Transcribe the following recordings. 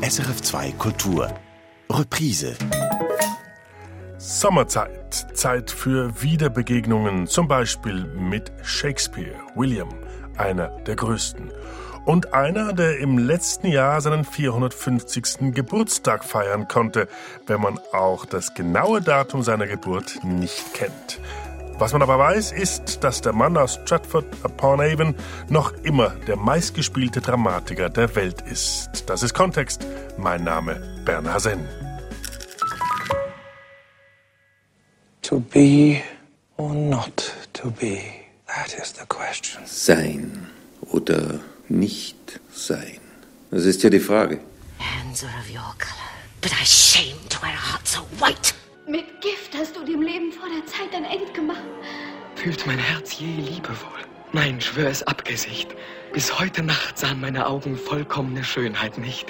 SRF 2 Kultur. Reprise. Sommerzeit. Zeit für Wiederbegegnungen, zum Beispiel mit Shakespeare. William, einer der größten. Und einer, der im letzten Jahr seinen 450. Geburtstag feiern konnte, wenn man auch das genaue Datum seiner Geburt nicht kennt. Was man aber weiß, ist, dass der Mann aus Stratford-upon-Avon noch immer der meistgespielte Dramatiker der Welt ist. Das ist Kontext. Mein Name Bernhard Senn. To be or not to be, that is the question. Sein oder nicht sein. Das ist ja die Frage. Hands are of your color, but I shame to wear a heart so white. Mit Gift hast du dem Leben vor der Zeit ein End gemacht. Fühlt mein Herz je liebevoll? Nein, schwör es Abgesicht. Bis heute Nacht sahen meine Augen vollkommene Schönheit nicht.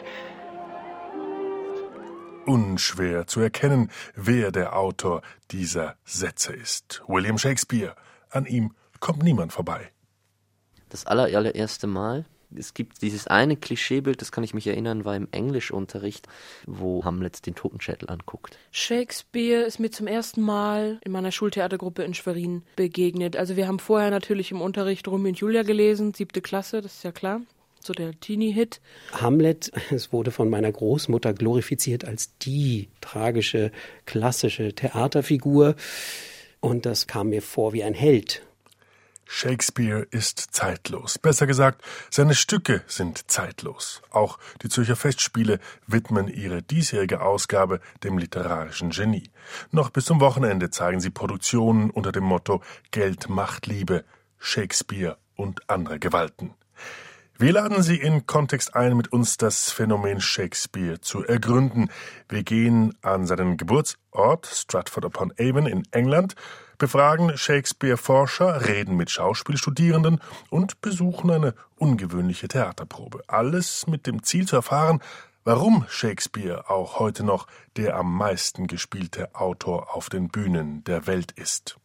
Unschwer zu erkennen, wer der Autor dieser Sätze ist. William Shakespeare. An ihm kommt niemand vorbei. Das allererste Mal, es gibt dieses eine Klischeebild, das kann ich mich erinnern, war im Englischunterricht, wo Hamlet den Totenschädel anguckt. Shakespeare ist mir zum ersten Mal in meiner Schultheatergruppe in Schwerin begegnet. Also wir haben vorher natürlich im Unterricht Romeo und Julia gelesen, 7. Klasse, das ist ja klar. So der Teenie-Hit. Hamlet, es wurde von meiner Großmutter glorifiziert als die tragische, klassische Theaterfigur. Und das kam mir vor wie ein Held. Shakespeare ist zeitlos. Besser gesagt, seine Stücke sind zeitlos. Auch die Zürcher Festspiele widmen ihre diesjährige Ausgabe dem literarischen Genie. Noch bis zum Wochenende zeigen sie Produktionen unter dem Motto Geld macht Liebe, Shakespeare und andere Gewalten. Wir laden Sie in Kontext ein, mit uns das Phänomen Shakespeare zu ergründen. Wir gehen an seinen Geburtsort Stratford-upon-Avon in England, befragen Shakespeare-Forscher, reden mit Schauspielstudierenden und besuchen eine ungewöhnliche Theaterprobe. Alles mit dem Ziel zu erfahren, warum Shakespeare auch heute noch der am meisten gespielte Autor auf den Bühnen der Welt ist.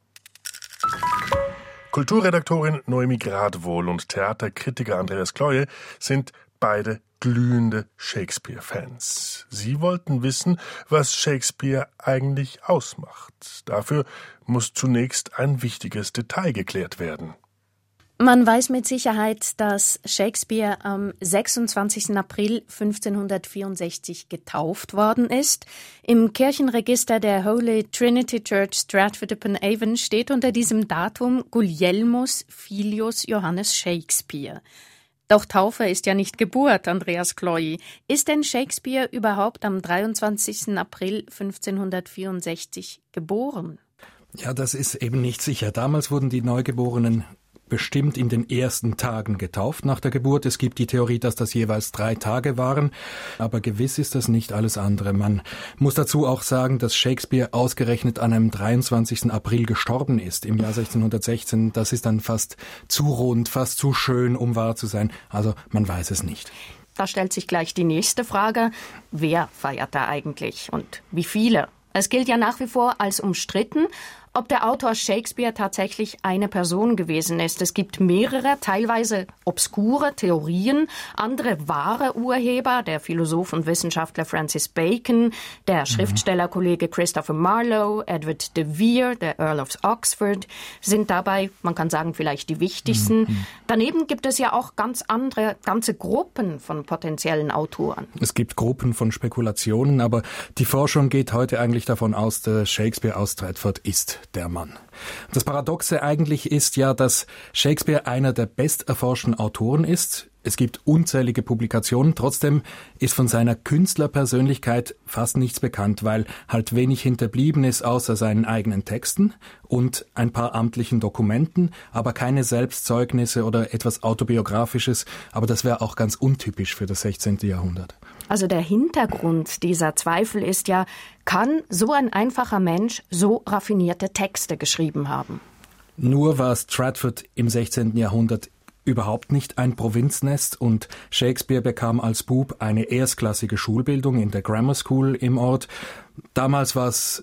Kulturredaktorin Noemi Gradwohl und Theaterkritiker Andreas Kloje sind beide glühende Shakespeare-Fans. Sie wollten wissen, was Shakespeare eigentlich ausmacht. Dafür muss zunächst ein wichtiges Detail geklärt werden. Man weiß mit Sicherheit, dass Shakespeare am 26. April 1564 getauft worden ist. Im Kirchenregister der Holy Trinity Church Stratford-upon-Avon steht unter diesem Datum Guglielmus Filius Johannes Shakespeare. Doch Taufe ist ja nicht Geburt, Andreas Kloyi. Ist denn Shakespeare überhaupt am 23. April 1564 geboren? Ja, das ist eben nicht sicher. Damals wurden die Neugeborenen bestimmt in den ersten Tagen getauft nach der Geburt. Es gibt die Theorie, dass das jeweils 3 Tage waren, aber gewiss ist das nicht alles andere. Man muss dazu auch sagen, dass Shakespeare ausgerechnet an einem 23. April gestorben ist, im Jahr 1616. Das ist dann fast zu rund, fast zu schön, um wahr zu sein. Also man weiß es nicht. Da stellt sich gleich die nächste Frage. Wer feiert da eigentlich und wie viele? Es gilt ja nach wie vor als umstritten, ob der Autor Shakespeare tatsächlich eine Person gewesen ist. Es gibt mehrere, teilweise obskure Theorien, andere wahre Urheber, der Philosoph und Wissenschaftler Francis Bacon, der Schriftstellerkollege Christopher Marlowe, Edward de Vere, der Earl of Oxford, sind dabei, man kann sagen, vielleicht die wichtigsten. Daneben gibt es ja auch ganze Gruppen von potenziellen Autoren. Es gibt Gruppen von Spekulationen, aber die Forschung geht heute eigentlich davon aus, dass Shakespeare aus Stratford ist der Mann. Das Paradoxe eigentlich ist ja, dass Shakespeare einer der besterforschten Autoren ist. Es gibt unzählige Publikationen, trotzdem ist von seiner Künstlerpersönlichkeit fast nichts bekannt, weil halt wenig hinterblieben ist außer seinen eigenen Texten und ein paar amtlichen Dokumenten, aber keine Selbstzeugnisse oder etwas Autobiografisches, aber das wäre auch ganz untypisch für das 16. Jahrhundert. Also der Hintergrund dieser Zweifel ist ja, kann so ein einfacher Mensch so raffinierte Texte geschrieben haben? Nur war Stratford im 16. Jahrhundert überhaupt nicht ein Provinznest und Shakespeare bekam als Bub eine erstklassige Schulbildung in der Grammar School im Ort. Damals war es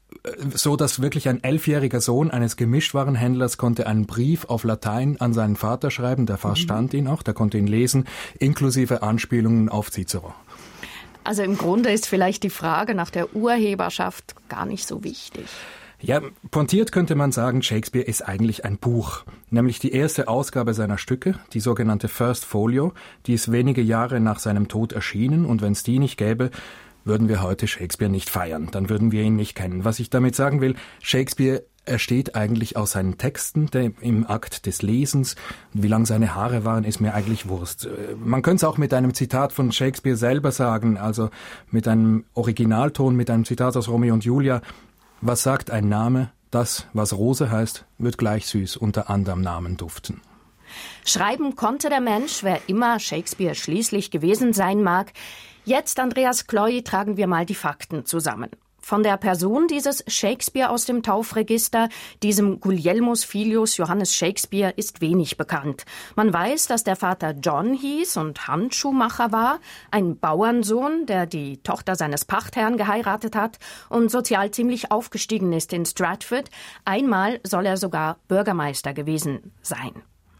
so dass wirklich ein 11-jähriger Sohn eines Gemischtwarenhändlers konnte einen Brief auf Latein an seinen Vater schreiben, der verstand ihn auch, der konnte ihn lesen, inklusive Anspielungen auf Cicero. Also im Grunde ist vielleicht die Frage nach der Urheberschaft gar nicht so wichtig. Ja, pointiert könnte man sagen, Shakespeare ist eigentlich ein Buch. Nämlich die erste Ausgabe seiner Stücke, die sogenannte First Folio, die ist wenige Jahre nach seinem Tod erschienen. Und wenn es die nicht gäbe, würden wir heute Shakespeare nicht feiern. Dann würden wir ihn nicht kennen. Was ich damit sagen will, Shakespeare entsteht eigentlich aus seinen Texten, im Akt des Lesens. Wie lang seine Haare waren, ist mir eigentlich Wurst. Man könnte es auch mit einem Zitat von Shakespeare selber sagen, also mit einem Originalton, mit einem Zitat aus Romeo und Julia. Was sagt ein Name? Das, was Rose heißt, wird gleich süß unter anderem Namen duften. Schreiben konnte der Mensch, wer immer Shakespeare schließlich gewesen sein mag. Jetzt, Andreas Kloy, tragen wir mal die Fakten zusammen. Von der Person dieses Shakespeare aus dem Taufregister, diesem Gulielmus Filius Johannes Shakespeare, ist wenig bekannt. Man weiß, dass der Vater John hieß und Handschuhmacher war, ein Bauernsohn, der die Tochter seines Pachtherrn geheiratet hat und sozial ziemlich aufgestiegen ist in Stratford. Einmal soll er sogar Bürgermeister gewesen sein.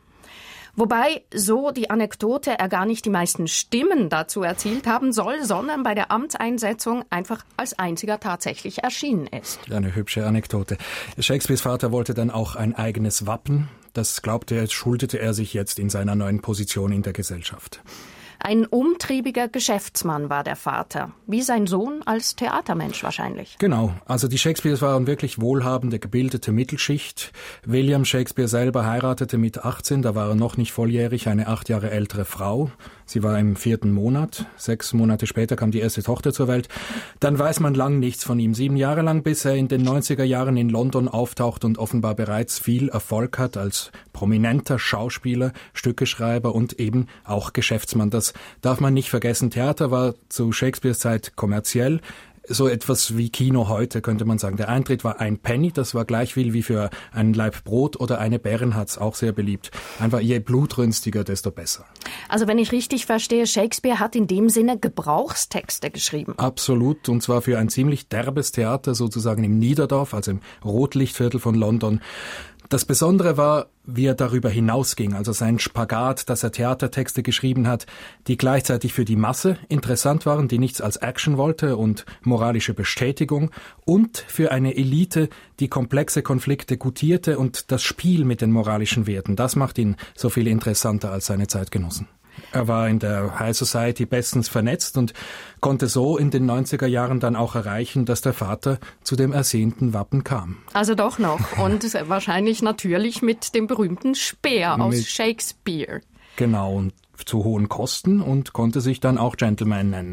Wobei, so die Anekdote, er gar nicht die meisten Stimmen dazu erzielt haben soll, sondern bei der Amtseinsetzung einfach als einziger tatsächlich erschienen ist. Eine hübsche Anekdote. Shakespeares Vater wollte dann auch ein eigenes Wappen. Das glaubte er, schuldete er sich jetzt in seiner neuen Position in der Gesellschaft. Ein umtriebiger Geschäftsmann war der Vater, wie sein Sohn als Theatermensch wahrscheinlich. Genau, also die Shakespeares waren wirklich wohlhabende, gebildete Mittelschicht. William Shakespeare selber heiratete mit 18, da war er noch nicht volljährig, eine 8 Jahre ältere Frau. Sie war im 4. Monat, 6 Monate später kam die erste Tochter zur Welt. Dann weiß man lang nichts von ihm. 7 Jahre lang, bis er in den 90er Jahren in London auftaucht und offenbar bereits viel Erfolg hat als prominenter Schauspieler, Stückeschreiber und eben auch Geschäftsmann. Das darf man nicht vergessen. Theater war zu Shakespeares Zeit kommerziell. So etwas wie Kino heute, könnte man sagen. Der Eintritt war 1 Penny, das war gleich viel wie für einen Laib Brot oder eine Bärenhatz, auch sehr beliebt. Einfach je blutrünstiger, desto besser. Also wenn ich richtig verstehe, Shakespeare hat in dem Sinne Gebrauchstexte geschrieben. Absolut, und zwar für ein ziemlich derbes Theater, sozusagen im Niederdorf, also im Rotlichtviertel von London. Das Besondere war, wie er darüber hinausging, also sein Spagat, dass er Theatertexte geschrieben hat, die gleichzeitig für die Masse interessant waren, die nichts als Action wollte und moralische Bestätigung, und für eine Elite, die komplexe Konflikte gutierte und das Spiel mit den moralischen Werten. Das macht ihn so viel interessanter als seine Zeitgenossen. Er war in der High Society bestens vernetzt und konnte so in den 90er Jahren dann auch erreichen, dass der Vater zu dem ersehnten Wappen kam. Also doch noch. Und wahrscheinlich natürlich mit dem berühmten Speer aus Shakespeare. Genau, und zu hohen Kosten, und konnte sich dann auch Gentleman nennen.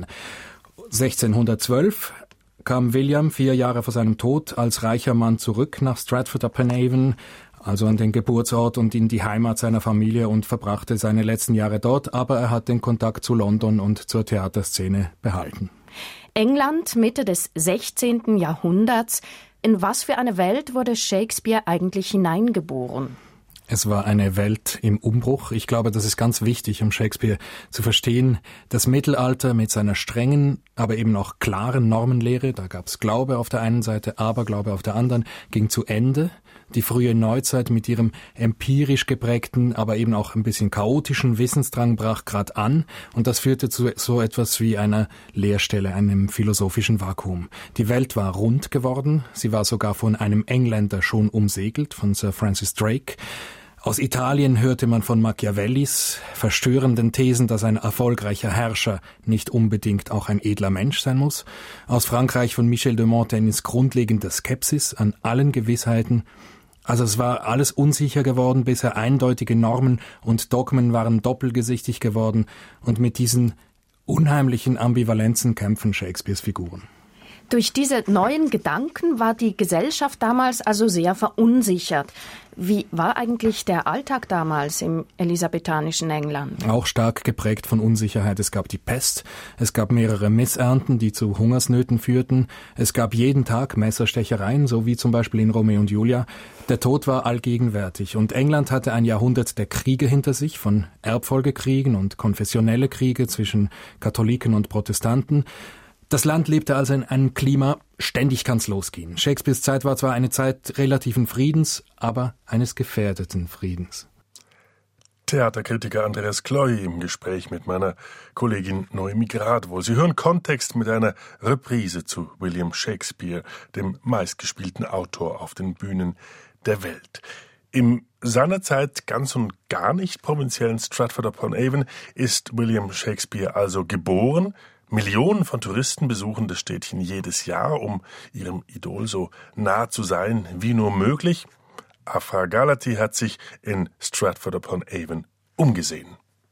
1612 kam William 4 Jahre vor seinem Tod als reicher Mann zurück nach Stratford-upon-Avon, also an den Geburtsort und in die Heimat seiner Familie, und verbrachte seine letzten Jahre dort, aber er hat den Kontakt zu London und zur Theaterszene behalten. England, Mitte des 16. Jahrhunderts. In was für eine Welt wurde Shakespeare eigentlich hineingeboren? Es war eine Welt im Umbruch. Ich glaube, das ist ganz wichtig, um Shakespeare zu verstehen. Das Mittelalter mit seiner strengen, aber eben auch klaren Normenlehre, da gab es Glaube auf der einen Seite, Aberglaube auf der anderen, ging zu Ende. Die frühe Neuzeit mit ihrem empirisch geprägten, aber eben auch ein bisschen chaotischen Wissensdrang brach gerade an, und das führte zu so etwas wie einer Leerstelle, einem philosophischen Vakuum. Die Welt war rund geworden, sie war sogar von einem Engländer schon umsegelt, von Sir Francis Drake. Aus Italien hörte man von Machiavellis verstörenden Thesen, dass ein erfolgreicher Herrscher nicht unbedingt auch ein edler Mensch sein muss. Aus Frankreich von Michel de Montaignes grundlegender Skepsis an allen Gewissheiten. Also es war alles unsicher geworden, bisher eindeutige Normen und Dogmen waren doppelgesichtig geworden, und mit diesen unheimlichen Ambivalenzen kämpfen Shakespeares Figuren. Durch diese neuen Gedanken war die Gesellschaft damals also sehr verunsichert. Wie war eigentlich der Alltag damals im elisabethanischen England? Auch stark geprägt von Unsicherheit. Es gab die Pest, es gab mehrere Missernten, die zu Hungersnöten führten. Es gab jeden Tag Messerstechereien, so wie zum Beispiel in Romeo und Julia. Der Tod war allgegenwärtig, und England hatte ein Jahrhundert der Kriege hinter sich, von Erbfolgekriegen und konfessionelle Kriege zwischen Katholiken und Protestanten. Das Land lebte also in einem Klima, ständig kann's losgehen. Shakespeares Zeit war zwar eine Zeit relativen Friedens, aber eines gefährdeten Friedens. Theaterkritiker Andreas Kloy im Gespräch mit meiner Kollegin Noemi Gradwohl. Sie hören Kontext mit einer Reprise zu William Shakespeare, dem meistgespielten Autor auf den Bühnen der Welt. Im seinerzeit ganz und gar nicht provinziellen Stratford-upon-Avon ist William Shakespeare also geboren. Millionen von Touristen besuchen das Städtchen jedes Jahr, um ihrem Idol so nah zu sein wie nur möglich. Afra Galaty hat sich in Stratford-upon-Avon umgesehen.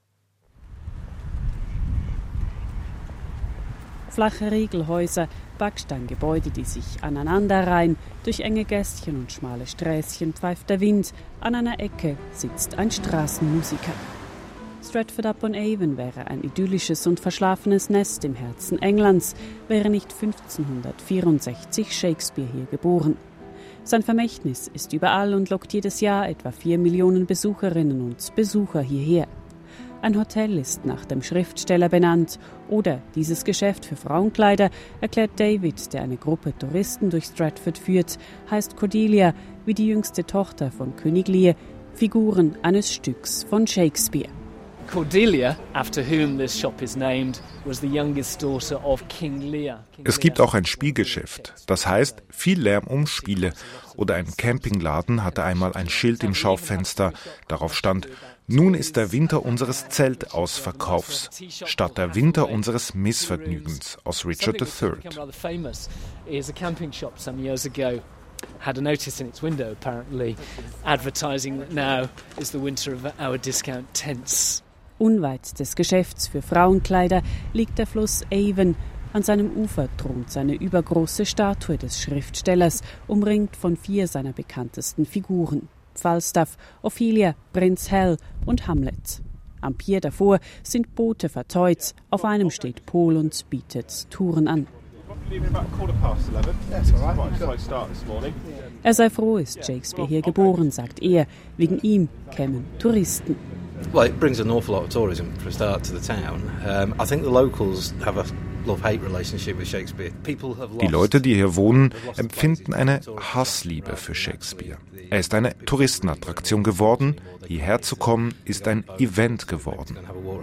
Flache Riegelhäuser, Backsteingebäude, die sich aneinanderreihen, durch enge Gässchen und schmale Sträßchen pfeift der Wind, an einer Ecke sitzt ein Straßenmusiker. Stratford-upon-Avon wäre ein idyllisches und verschlafenes Nest im Herzen Englands, wäre nicht 1564 Shakespeare hier geboren. Sein Vermächtnis ist überall und lockt jedes Jahr etwa 4 Millionen Besucherinnen und Besucher hierher. Ein Hotel ist nach dem Schriftsteller benannt oder dieses Geschäft für Frauenkleider, erklärt David, der eine Gruppe Touristen durch Stratford führt, heißt Cordelia, wie die jüngste Tochter von König Lear, Figuren eines Stücks von Shakespeare. Cordelia, after whom this shop is named, was the youngest daughter of King Lear. Es gibt auch ein Spielgeschäft, das heißt viel Lärm um Spiele. Oder ein Campingladen hatte einmal ein Schild im Schaufenster, darauf stand: Nun ist der Winter unseres Zeltausverkaufs, statt der Winter unseres Missvergnügens aus Richard III. Had a notice in its window, apparently, advertising that now is the winter of our discount tents. Unweit des Geschäfts für Frauenkleider liegt der Fluss Avon. An seinem Ufer thront seine übergroße Statue des Schriftstellers, umringt von 4 seiner bekanntesten Figuren: Falstaff, Ophelia, Prinz Hal und Hamlet. Am Pier davor sind Boote verteut, auf einem steht Pol und bietet Touren an. Er sei froh, ist Shakespeare hier geboren, sagt er. Wegen ihm kämen Touristen. Well, it brings an awful lot of tourism for a start to the town. I think the locals have a love-hate relationship with Shakespeare. Die Leute, die hier wohnen, empfinden eine Hassliebe für Shakespeare. Er ist eine Touristenattraktion geworden. Hierher zu kommen, ist ein Event geworden.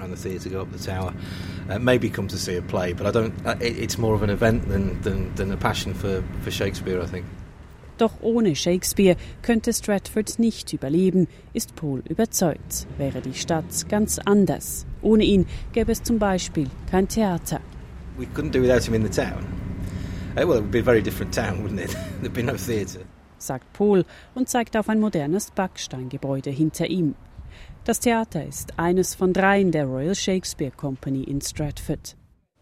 Maybe come to see a play, but I don't. It's more of an event than a passion for Shakespeare, I think. Doch ohne Shakespeare könnte Stratford nicht überleben, ist Pol überzeugt. Wäre die Stadt ganz anders. Ohne ihn gäbe es zum Beispiel kein Theater. We couldn't do without him in the town. Well, it would be a very different town, wouldn't it? There'd be no theatre. Sagt Pol und zeigt auf ein modernes Backsteingebäude hinter ihm. Das Theater ist eines von 3 der Royal Shakespeare Company in Stratford.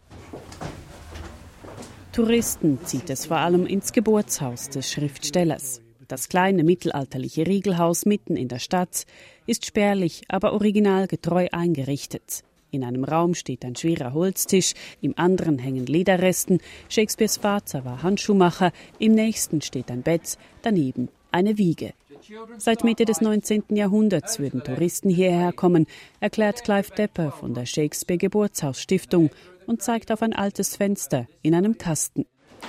Touristen zieht es vor allem ins Geburtshaus des Schriftstellers. Das kleine mittelalterliche Riegelhaus mitten in der Stadt ist spärlich, aber originalgetreu eingerichtet. In einem Raum steht ein schwerer Holztisch, im anderen hängen Lederresten. Shakespeares Vater war Handschuhmacher, im nächsten steht ein Bett, daneben eine Wiege. Seit Mitte des 19. Jahrhunderts würden Touristen hierher kommen, erklärt Clive Depper von der Shakespeare Geburtshausstiftung und zeigt auf ein altes Fenster in einem Kasten.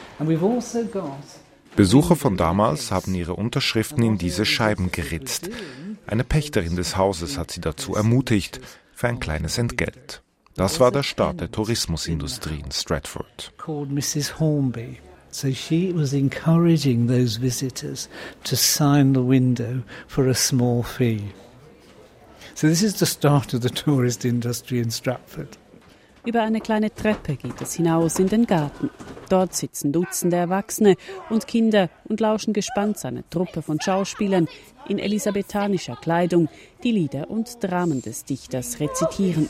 Besucher von damals haben ihre Unterschriften in diese Scheiben geritzt. Eine Pächterin des Hauses hat sie dazu ermutigt, für ein kleines Entgelt. Das war der Start der Tourismusindustrie in Stratford. Mrs. Hornby. So she was encouraging those visitors to sign the window for a small fee. So this is the start of the tourist industry in Stratford. Über eine kleine Treppe geht es hinaus in den Garten. Dort sitzen Dutzende Erwachsene und Kinder und lauschen gespannt seiner Truppe von Schauspielern in elisabethanischer Kleidung, die Lieder und Dramen des Dichters rezitieren.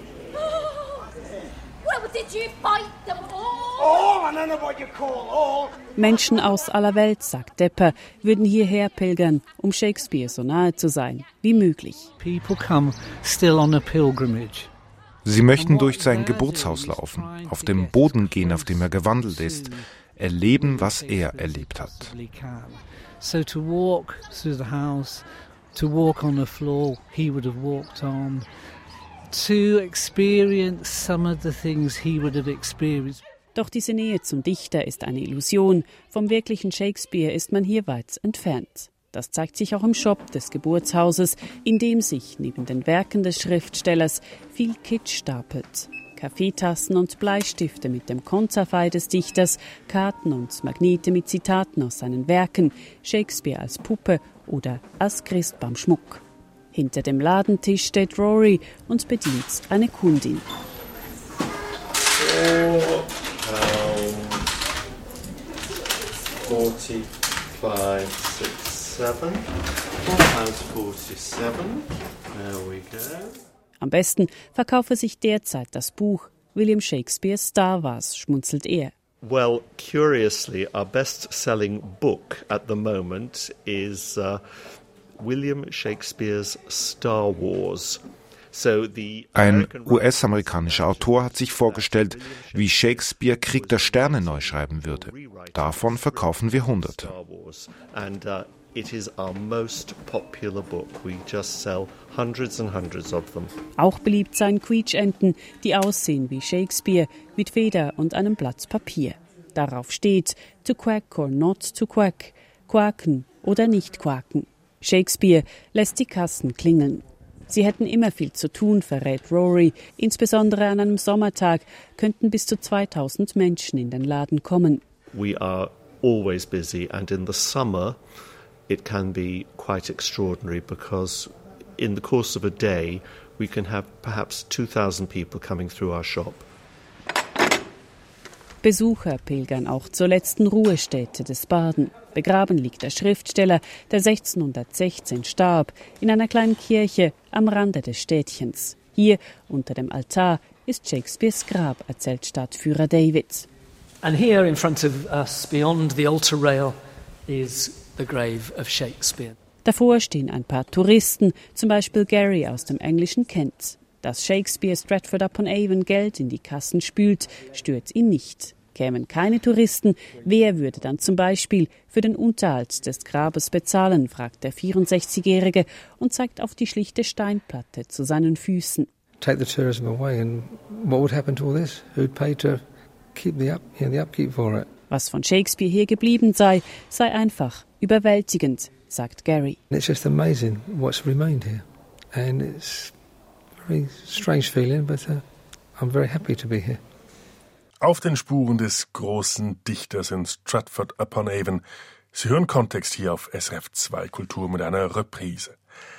Menschen aus aller Welt, sagt Depper, würden hierher pilgern, um Shakespeare so nahe zu sein wie möglich. People come still on a pilgrimage. Sie möchten durch sein Geburtshaus laufen, auf dem Boden gehen, auf dem er gewandelt ist, erleben, was er erlebt hat. So to walk through the house, to walk on the floor he would have walked on, to experience some of the things he would have experienced. Doch diese Nähe zum Dichter ist eine Illusion. Vom wirklichen Shakespeare ist man hier weit entfernt. Das zeigt sich auch im Shop des Geburtshauses, in dem sich neben den Werken des Schriftstellers viel Kitsch stapelt. Kaffeetassen und Bleistifte mit dem Konterfei des Dichters, Karten und Magnete mit Zitaten aus seinen Werken, Shakespeare als Puppe oder als Christbaumschmuck. Hinter dem Ladentisch steht Rory und bedient eine Kundin. £45, 6, 7. £4.47. There we go. Am besten verkaufe sich derzeit das Buch William Shakespeare Star Wars, schmunzelt er. Well, curiously, our best-selling book at the moment is William Shakespeare's Star Wars. Ein US-amerikanischer Autor hat sich vorgestellt, wie Shakespeare Krieg der Sterne neu schreiben würde. Davon verkaufen wir Hunderte. It is our most popular book. We just sell hundreds and hundreds of them. Auch beliebt seien Quietschenten, die aussehen wie Shakespeare, mit Feder und einem Blatt Papier. Darauf steht to quack or not to quack, quaken oder nicht quaken. Shakespeare lässt die Kassen klingeln. Sie hätten immer viel zu tun, verrät Rory. Insbesondere an einem Sommertag könnten bis zu 2000 Menschen in den Laden kommen. We are always busy, and in the summer it can be quite extraordinary because in the course of a day we can have perhaps 2,000 people coming through our shop. Besucher pilgern auch zur letzten Ruhestätte des Barden. Begraben liegt der Schriftsteller, der 1616 starb, in einer kleinen Kirche am Rande des Städtchens. Hier, unter dem Altar, ist Shakespeares Grab, erzählt Stadtführer David. And here in front of us, beyond the altar rail, is the grave of Shakespeare. Davor stehen ein paar Touristen, zum Beispiel Gary aus dem englischen Kent. Dass Shakespeare Stratford-upon-Avon Geld in die Kassen spült, stört ihn nicht. Kämen keine Touristen, wer würde dann zum Beispiel für den Unterhalt des Grabes bezahlen, fragt der 64-Jährige und zeigt auf die schlichte Steinplatte zu seinen Füßen. Take the tourism away and what would happen to all this? Who'd pay to keep the upkeep for it? Was von Shakespeare hier geblieben sei einfach überwältigend, sagt Gary. It's just amazing what's remained here. And it's a very strange feeling, but I'm very happy to be here. Auf den Spuren des großen Dichters in Stratford-upon-Avon. Sie hören Kontext hier auf SRF 2 Kultur mit einer Reprise.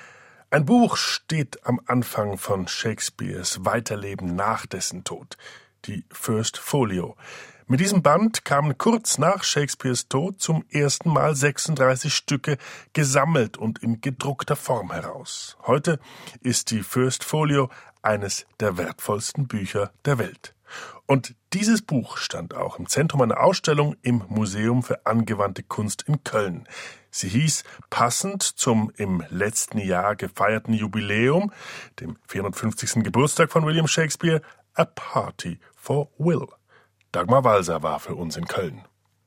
Ein Buch steht am Anfang von Shakespeares Weiterleben nach dessen Tod, die First Folio. Mit diesem Band kamen kurz nach Shakespeares Tod zum ersten Mal 36 Stücke gesammelt und in gedruckter Form heraus. Heute ist die First Folio eines der wertvollsten Bücher der Welt. Und dieses Buch stand auch im Zentrum einer Ausstellung im Museum für angewandte Kunst in Köln. Sie hieß, passend zum im letzten Jahr gefeierten Jubiläum, dem 450. Geburtstag von William Shakespeare, A Party for Will. Dagmar Walser war für uns in Köln.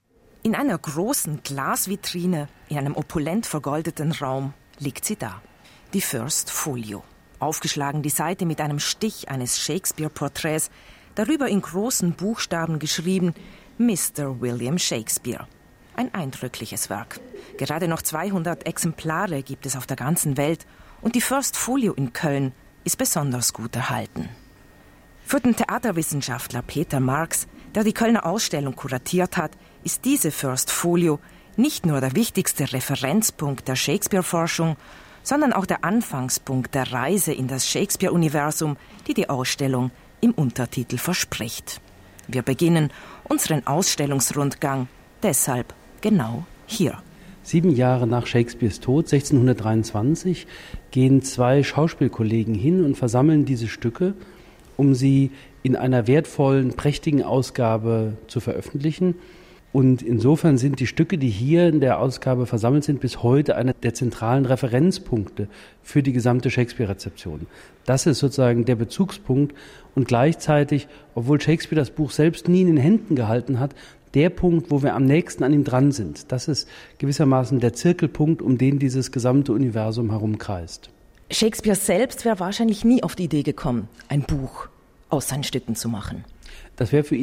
In einer großen Glasvitrine, in einem opulent vergoldeten Raum, liegt sie da. Die First Folio. Aufgeschlagen die Seite mit einem Stich eines Shakespeare-Porträts, darüber in großen Buchstaben geschrieben, Mr. William Shakespeare. Ein eindrückliches Werk. Gerade noch 200 Exemplare gibt es auf der ganzen Welt und die First Folio in Köln ist besonders gut erhalten. Für den Theaterwissenschaftler Peter Marx, der die Kölner Ausstellung kuratiert hat, ist diese First Folio nicht nur der wichtigste Referenzpunkt der Shakespeare-Forschung, sondern auch der Anfangspunkt der Reise in das Shakespeare-Universum, die die Ausstellung im Untertitel verspricht. Wir beginnen unseren Ausstellungsrundgang deshalb genau hier. 7 Jahre nach Shakespeares Tod, 1623, gehen 2 Schauspielkollegen hin und versammeln diese Stücke, um sie in einer wertvollen, prächtigen Ausgabe zu veröffentlichen. Und insofern sind die Stücke, die hier in der Ausgabe versammelt sind, bis heute einer der zentralen Referenzpunkte für die gesamte Shakespeare-Rezeption. Das ist sozusagen der Bezugspunkt und gleichzeitig, obwohl Shakespeare das Buch selbst nie in den Händen gehalten hat, der Punkt, wo wir am nächsten an ihm dran sind. Das ist gewissermaßen der Zirkelpunkt, um den dieses gesamte Universum herumkreist. Shakespeare selbst wäre wahrscheinlich nie auf die Idee gekommen, ein Buch aus seinen Stücken zu machen. Das wäre für ihn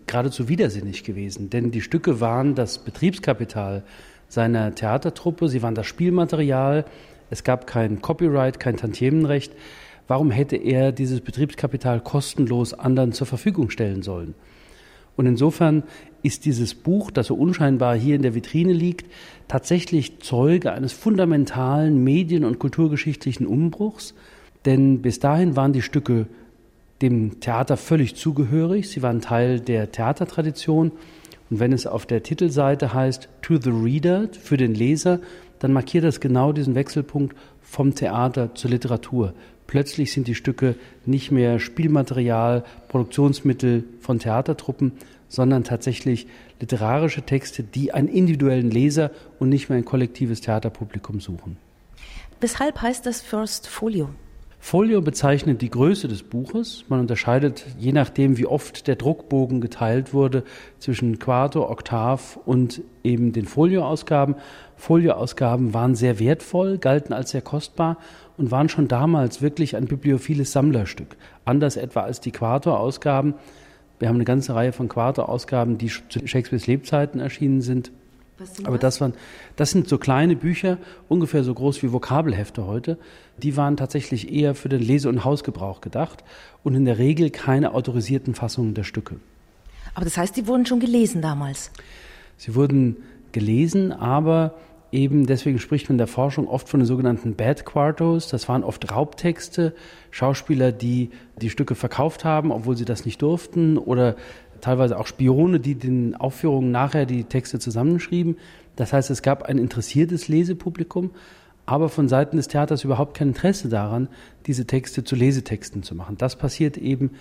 geradezu widersinnig gewesen, denn die Stücke waren das Betriebskapital seiner Theatertruppe, sie waren das Spielmaterial, es gab kein Copyright, kein Tantiemenrecht. Warum hätte er dieses Betriebskapital kostenlos anderen zur Verfügung stellen sollen? Und insofern ist dieses Buch, das so unscheinbar hier in der Vitrine liegt, tatsächlich Zeuge eines fundamentalen medien- und kulturgeschichtlichen Umbruchs. Denn bis dahin waren die Stücke dem Theater völlig zugehörig. Sie waren Teil der Theatertradition. Und wenn es auf der Titelseite heißt To the Reader, für den Leser, dann markiert das genau diesen Wechselpunkt vom Theater zur Literatur. Plötzlich sind die Stücke nicht mehr Spielmaterial, Produktionsmittel von Theatertruppen, sondern tatsächlich literarische Texte, die einen individuellen Leser und nicht mehr ein kollektives Theaterpublikum suchen. Weshalb heißt das First Folio? Folio bezeichnet die Größe des Buches. Man unterscheidet, je nachdem, wie oft der Druckbogen geteilt wurde, zwischen Quarto, Oktav und eben den Folioausgaben. Folioausgaben waren sehr wertvoll, galten als sehr kostbar und waren schon damals wirklich ein bibliophiles Sammlerstück. Anders etwa als die Quarto-Ausgaben. Wir haben eine ganze Reihe von Quarto-Ausgaben, die zu Shakespeares Lebzeiten erschienen sind. Aber das sind so kleine Bücher, ungefähr so groß wie Vokabelhefte heute. Die waren tatsächlich eher für den Lese- und Hausgebrauch gedacht und in der Regel keine autorisierten Fassungen der Stücke. Aber das heißt, die wurden schon gelesen damals? Sie wurden gelesen, aber eben deswegen spricht man in der Forschung oft von den sogenannten Bad Quartos. Das waren oft Raubtexte, Schauspieler, die die Stücke verkauft haben, obwohl sie das nicht durften, oder teilweise auch Spione, die den Aufführungen nachher die Texte zusammenschrieben. Das heißt, es gab ein interessiertes Lesepublikum, aber von Seiten des Theaters überhaupt kein Interesse daran, diese Texte zu Lesetexten zu machen. Das passiert eben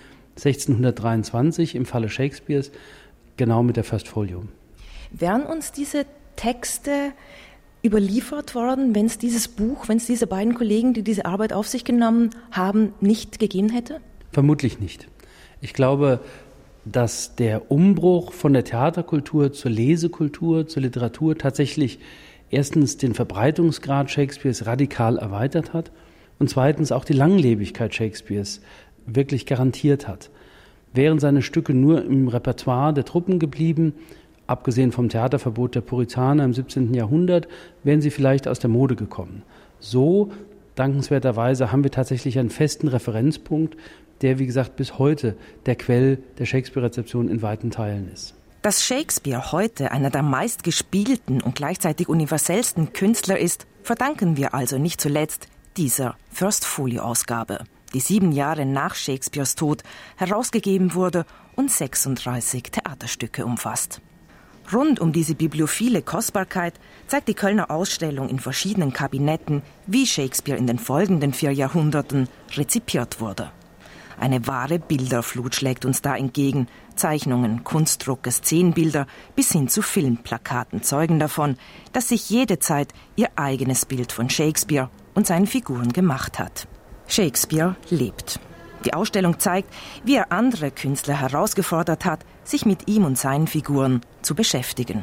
1623 im Falle Shakespeares, genau mit der First Folio. Wären uns diese Texte überliefert worden, wenn es dieses Buch, wenn es diese beiden Kollegen, die diese Arbeit auf sich genommen haben, nicht gegeben hätte? Vermutlich nicht. Ich glaube, dass der Umbruch von der Theaterkultur zur Lesekultur, zur Literatur tatsächlich erstens den Verbreitungsgrad Shakespeares radikal erweitert hat und zweitens auch die Langlebigkeit Shakespeares wirklich garantiert hat. Wären seine Stücke nur im Repertoire der Truppen geblieben, abgesehen vom Theaterverbot der Puritaner im 17. Jahrhundert, wären sie vielleicht aus der Mode gekommen. So, dankenswerterweise, haben wir tatsächlich einen festen Referenzpunkt, der, wie gesagt, bis heute der Quell der Shakespeare-Rezeption in weiten Teilen ist. Dass Shakespeare heute einer der meistgespielten und gleichzeitig universellsten Künstler ist, verdanken wir also nicht zuletzt dieser First Folio-Ausgabe, die 7 Jahre nach Shakespeares Tod herausgegeben wurde und 36 Theaterstücke umfasst. Rund um diese bibliophile Kostbarkeit zeigt die Kölner Ausstellung in verschiedenen Kabinetten, wie Shakespeare in den folgenden 4 Jahrhunderten rezipiert wurde. Eine wahre Bilderflut schlägt uns da entgegen. Zeichnungen, Kunstdrucke, Szenenbilder bis hin zu Filmplakaten zeugen davon, dass sich jede Zeit ihr eigenes Bild von Shakespeare und seinen Figuren gemacht hat. Shakespeare lebt. Die Ausstellung zeigt, wie er andere Künstler herausgefordert hat, sich mit ihm und seinen Figuren zu beschäftigen.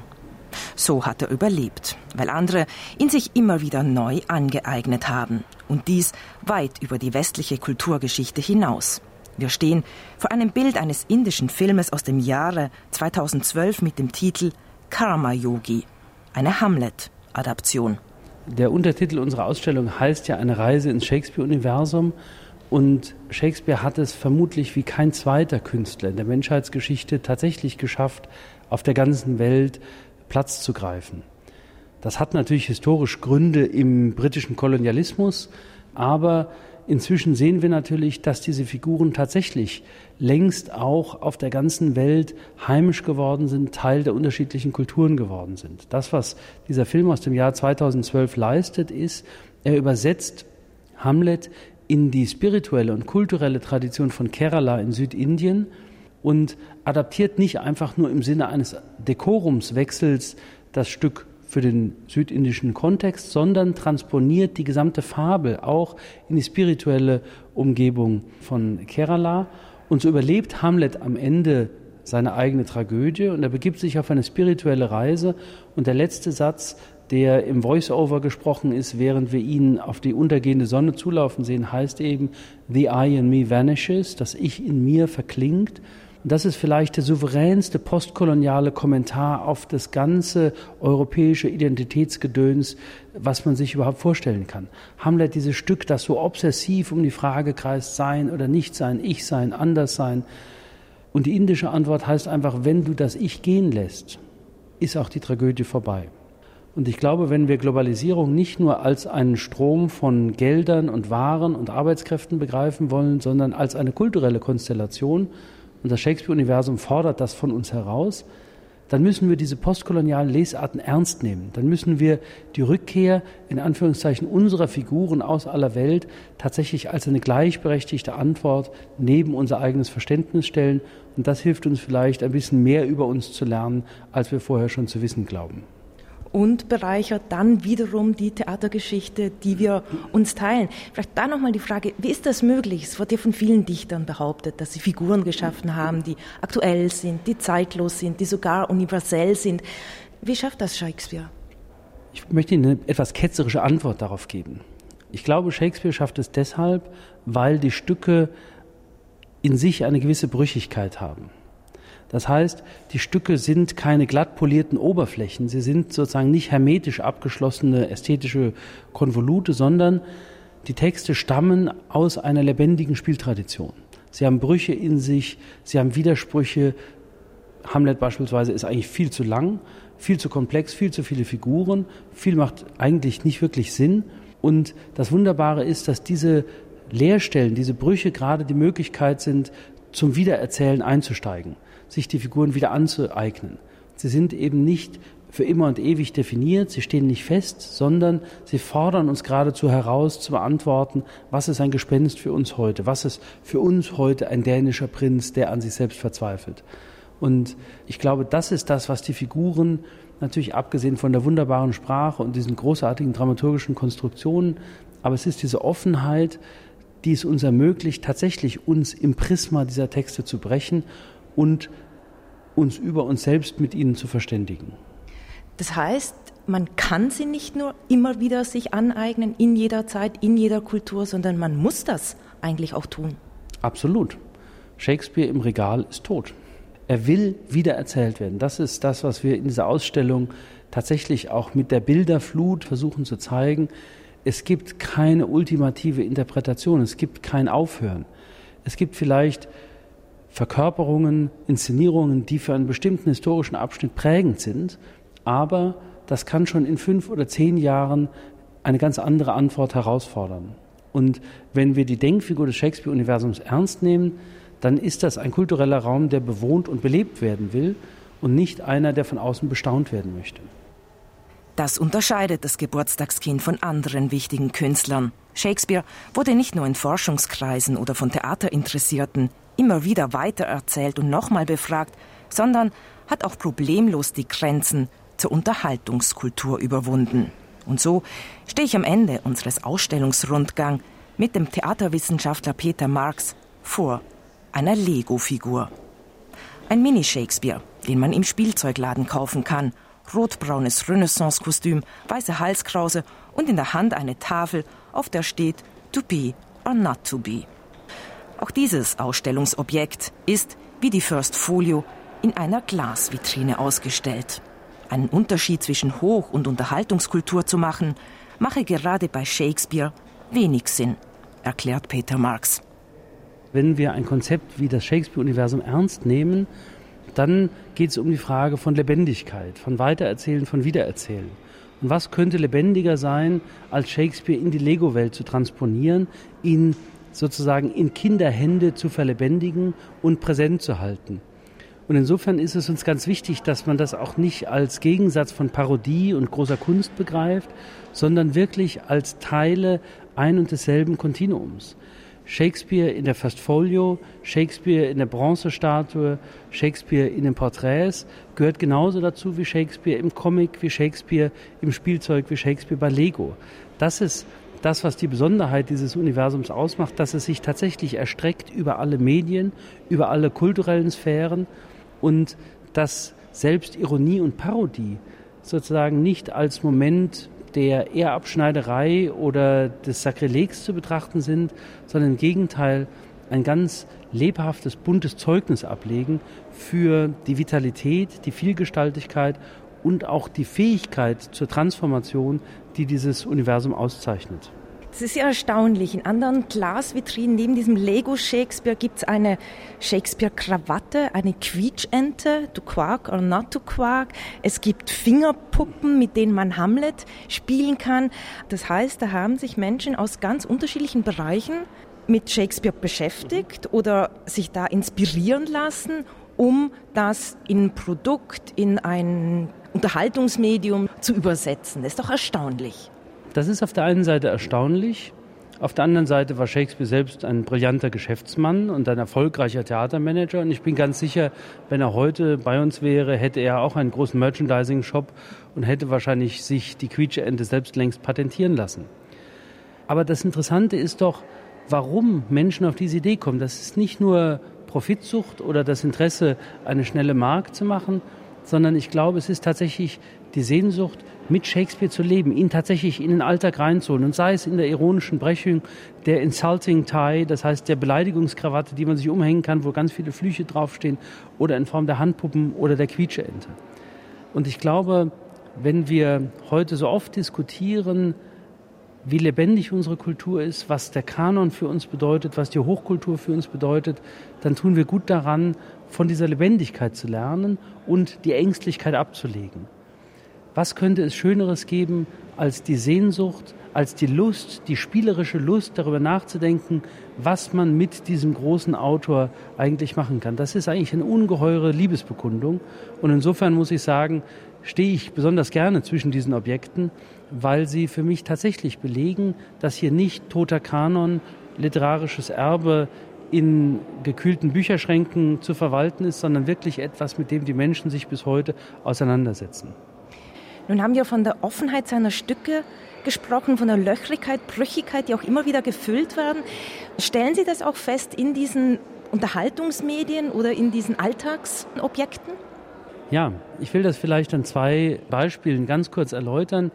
So hat er überlebt, weil andere ihn sich immer wieder neu angeeignet haben. Und dies weit über die westliche Kulturgeschichte hinaus. Wir stehen vor einem Bild eines indischen Filmes aus dem Jahre 2012 mit dem Titel Karma Yogi, eine Hamlet-Adaption. Der Untertitel unserer Ausstellung heißt ja eine Reise ins Shakespeare-Universum. Und Shakespeare hat es vermutlich wie kein zweiter Künstler in der Menschheitsgeschichte tatsächlich geschafft, auf der ganzen Welt Platz zu greifen. Das hat natürlich historisch Gründe im britischen Kolonialismus, aber inzwischen sehen wir natürlich, dass diese Figuren tatsächlich längst auch auf der ganzen Welt heimisch geworden sind, Teil der unterschiedlichen Kulturen geworden sind. Das, was dieser Film aus dem Jahr 2012 leistet, ist, er übersetzt Hamlet in die spirituelle und kulturelle Tradition von Kerala in Südindien und adaptiert nicht einfach nur im Sinne eines Dekorumswechsels das Stück für den südindischen Kontext, sondern transponiert die gesamte Fabel auch in die spirituelle Umgebung von Kerala. Und so überlebt Hamlet am Ende seine eigene Tragödie und er begibt sich auf eine spirituelle Reise. Und der letzte Satz, der im Voice-Over gesprochen ist, während wir ihn auf die untergehende Sonne zulaufen sehen, heißt eben, The I in me vanishes, das Ich in mir verklingt. Und das ist vielleicht der souveränste postkoloniale Kommentar auf das ganze europäische Identitätsgedöns, was man sich überhaupt vorstellen kann. Hamlet, dieses Stück, das so obsessiv um die Frage kreist, sein oder nicht sein, ich sein, anders sein. Und die indische Antwort heißt einfach, wenn du das Ich gehen lässt, ist auch die Tragödie vorbei. Und ich glaube, wenn wir Globalisierung nicht nur als einen Strom von Geldern und Waren und Arbeitskräften begreifen wollen, sondern als eine kulturelle Konstellation, und das Shakespeare-Universum fordert das von uns heraus, dann müssen wir diese postkolonialen Lesarten ernst nehmen. Dann müssen wir die Rückkehr, in Anführungszeichen, unserer Figuren aus aller Welt tatsächlich als eine gleichberechtigte Antwort neben unser eigenes Verständnis stellen. Und das hilft uns vielleicht, ein bisschen mehr über uns zu lernen, als wir vorher schon zu wissen glauben. Und bereichert dann wiederum die Theatergeschichte, die wir uns teilen. Vielleicht da nochmal die Frage, wie ist das möglich? Es wird ja von vielen Dichtern behauptet, dass sie Figuren geschaffen haben, die aktuell sind, die zeitlos sind, die sogar universell sind. Wie schafft das Shakespeare? Ich möchte Ihnen eine etwas ketzerische Antwort darauf geben. Ich glaube, Shakespeare schafft es deshalb, weil die Stücke in sich eine gewisse Brüchigkeit haben. Das heißt, die Stücke sind keine glatt polierten Oberflächen, sie sind sozusagen nicht hermetisch abgeschlossene ästhetische Konvolute, sondern die Texte stammen aus einer lebendigen Spieltradition. Sie haben Brüche in sich, sie haben Widersprüche. Hamlet beispielsweise ist eigentlich viel zu lang, viel zu komplex, viel zu viele Figuren, viel macht eigentlich nicht wirklich Sinn. Und das Wunderbare ist, dass diese Leerstellen, diese Brüche gerade die Möglichkeit sind, zum Wiedererzählen einzusteigen, sich die Figuren wieder anzueignen. Sie sind eben nicht für immer und ewig definiert, sie stehen nicht fest, sondern sie fordern uns geradezu heraus zu beantworten, was ist ein Gespenst für uns heute, was ist für uns heute ein dänischer Prinz, der an sich selbst verzweifelt. Und ich glaube, das ist das, was die Figuren, natürlich abgesehen von der wunderbaren Sprache und diesen großartigen dramaturgischen Konstruktionen, aber es ist diese Offenheit, die es uns ermöglicht, tatsächlich uns im Prisma dieser Texte zu brechen und uns über uns selbst mit ihnen zu verständigen. Das heißt, man kann sie nicht nur immer wieder sich aneignen, in jeder Zeit, in jeder Kultur, sondern man muss das eigentlich auch tun. Absolut. Shakespeare im Regal ist tot. Er will wiedererzählt werden. Das ist das, was wir in dieser Ausstellung tatsächlich auch mit der Bilderflut versuchen zu zeigen. Es gibt keine ultimative Interpretation, es gibt kein Aufhören. Es gibt vielleicht Verkörperungen, Inszenierungen, die für einen bestimmten historischen Abschnitt prägend sind, aber das kann schon in 5 oder 10 Jahren eine ganz andere Antwort herausfordern. Und wenn wir die Denkfigur des Shakespeare-Universums ernst nehmen, dann ist das ein kultureller Raum, der bewohnt und belebt werden will und nicht einer, der von außen bestaunt werden möchte. Das unterscheidet das Geburtstagskind von anderen wichtigen Künstlern. Shakespeare wurde nicht nur in Forschungskreisen oder von Theaterinteressierten immer wieder weitererzählt und nochmal befragt, sondern hat auch problemlos die Grenzen zur Unterhaltungskultur überwunden. Und so stehe ich am Ende unseres Ausstellungsrundgangs mit dem Theaterwissenschaftler Peter Marx vor einer Lego-Figur. Ein Mini-Shakespeare, den man im Spielzeugladen kaufen kann. Rotbraunes Renaissance-Kostüm, weiße Halskrause und in der Hand eine Tafel, auf der steht To be or not to be. Auch dieses Ausstellungsobjekt ist, wie die First Folio, in einer Glasvitrine ausgestellt. Einen Unterschied zwischen Hoch- und Unterhaltungskultur zu machen, mache gerade bei Shakespeare wenig Sinn, erklärt Peter Marx. Wenn wir ein Konzept wie das Shakespeare-Universum ernst nehmen, dann geht es um die Frage von Lebendigkeit, von Weitererzählen, von Wiedererzählen. Und was könnte lebendiger sein, als Shakespeare in die Lego-Welt zu transponieren, ihn sozusagen in Kinderhände zu verlebendigen und präsent zu halten. Und insofern ist es uns ganz wichtig, dass man das auch nicht als Gegensatz von Parodie und großer Kunst begreift, sondern wirklich als Teile ein und desselben Kontinuums. Shakespeare in der First Folio, Shakespeare in der Bronzestatue, Shakespeare in den Porträts gehört genauso dazu wie Shakespeare im Comic, wie Shakespeare im Spielzeug, wie Shakespeare bei Lego. Das ist das, was die Besonderheit dieses Universums ausmacht, dass es sich tatsächlich erstreckt über alle Medien, über alle kulturellen Sphären und dass selbst Ironie und Parodie sozusagen nicht als Moment der Ehrabschneiderei oder des Sakrilegs zu betrachten sind, sondern im Gegenteil ein ganz lebhaftes, buntes Zeugnis ablegen für die Vitalität, die Vielgestaltigkeit und auch die Fähigkeit zur Transformation, die dieses Universum auszeichnet. Es ist ja erstaunlich. In anderen Glasvitrinen neben diesem Lego Shakespeare gibt es eine Shakespeare-Krawatte, eine Quietschente, to quack or not to quack. Es gibt Fingerpuppen, mit denen man Hamlet spielen kann. Das heißt, da haben sich Menschen aus ganz unterschiedlichen Bereichen mit Shakespeare beschäftigt oder sich da inspirieren lassen, um das in ein Produkt, in ein Unterhaltungsmedium zu übersetzen. Das ist doch erstaunlich. Das ist auf der einen Seite erstaunlich. Auf der anderen Seite war Shakespeare selbst ein brillanter Geschäftsmann und ein erfolgreicher Theatermanager. Und ich bin ganz sicher, wenn er heute bei uns wäre, hätte er auch einen großen Merchandising-Shop und hätte wahrscheinlich sich die Quietscheente selbst längst patentieren lassen. Aber das Interessante ist doch, warum Menschen auf diese Idee kommen. Das ist nicht nur Profitsucht oder das Interesse, eine schnelle Mark zu machen, sondern ich glaube, es ist tatsächlich die Sehnsucht, mit Shakespeare zu leben, ihn tatsächlich in den Alltag reinzuholen. Und sei es in der ironischen Brechung, der Insulting Tie, das heißt der Beleidigungskrawatte, die man sich umhängen kann, wo ganz viele Flüche draufstehen, oder in Form der Handpuppen oder der Quietscheente. Und ich glaube, wenn wir heute so oft diskutieren, wie lebendig unsere Kultur ist, was der Kanon für uns bedeutet, was die Hochkultur für uns bedeutet, dann tun wir gut daran, von dieser Lebendigkeit zu lernen und die Ängstlichkeit abzulegen. Was könnte es Schöneres geben als die Sehnsucht, als die Lust, die spielerische Lust, darüber nachzudenken, was man mit diesem großen Autor eigentlich machen kann. Das ist eigentlich eine ungeheure Liebesbekundung. Und insofern muss ich sagen, stehe ich besonders gerne zwischen diesen Objekten, weil sie für mich tatsächlich belegen, dass hier nicht toter Kanon, literarisches Erbe in gekühlten Bücherschränken zu verwalten ist, sondern wirklich etwas, mit dem die Menschen sich bis heute auseinandersetzen. Nun haben wir von der Offenheit seiner Stücke gesprochen, von der Löchrigkeit, Brüchigkeit, die auch immer wieder gefüllt werden. Stellen Sie das auch fest in diesen Unterhaltungsmedien oder in diesen Alltagsobjekten? Ja, ich will das vielleicht an 2 Beispielen ganz kurz erläutern.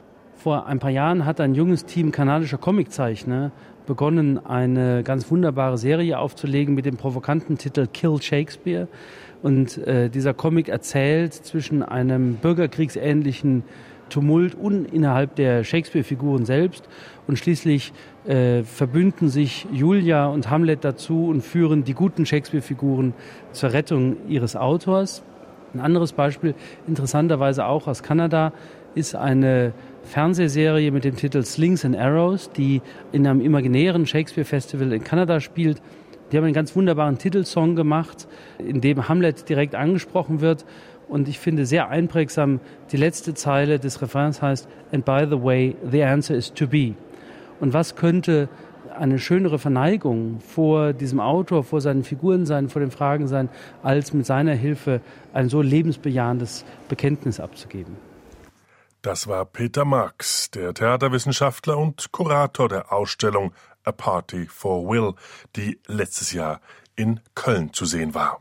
Vor ein paar Jahren hat ein junges Team kanadischer Comiczeichner begonnen, eine ganz wunderbare Serie aufzulegen mit dem provokanten Titel Kill Shakespeare. Und dieser Comic erzählt zwischen einem bürgerkriegsähnlichen Tumult und innerhalb der Shakespeare-Figuren selbst. Und schließlich verbünden sich Julia und Hamlet dazu und führen die guten Shakespeare-Figuren zur Rettung ihres Autors. Ein anderes Beispiel, interessanterweise auch aus Kanada, ist eine Fernsehserie mit dem Titel Slings and Arrows, die in einem imaginären Shakespeare-Festival in Kanada spielt. Die haben einen ganz wunderbaren Titelsong gemacht, in dem Hamlet direkt angesprochen wird. Und ich finde sehr einprägsam, die letzte Zeile des Refrains heißt, "And by the way, the answer is to be." Und was könnte eine schönere Verneigung vor diesem Autor, vor seinen Figuren sein, vor den Fragen sein, als mit seiner Hilfe ein so lebensbejahendes Bekenntnis abzugeben. Das war Peter Marx, der Theaterwissenschaftler und Kurator der Ausstellung A Party for Will, die letztes Jahr in Köln zu sehen war.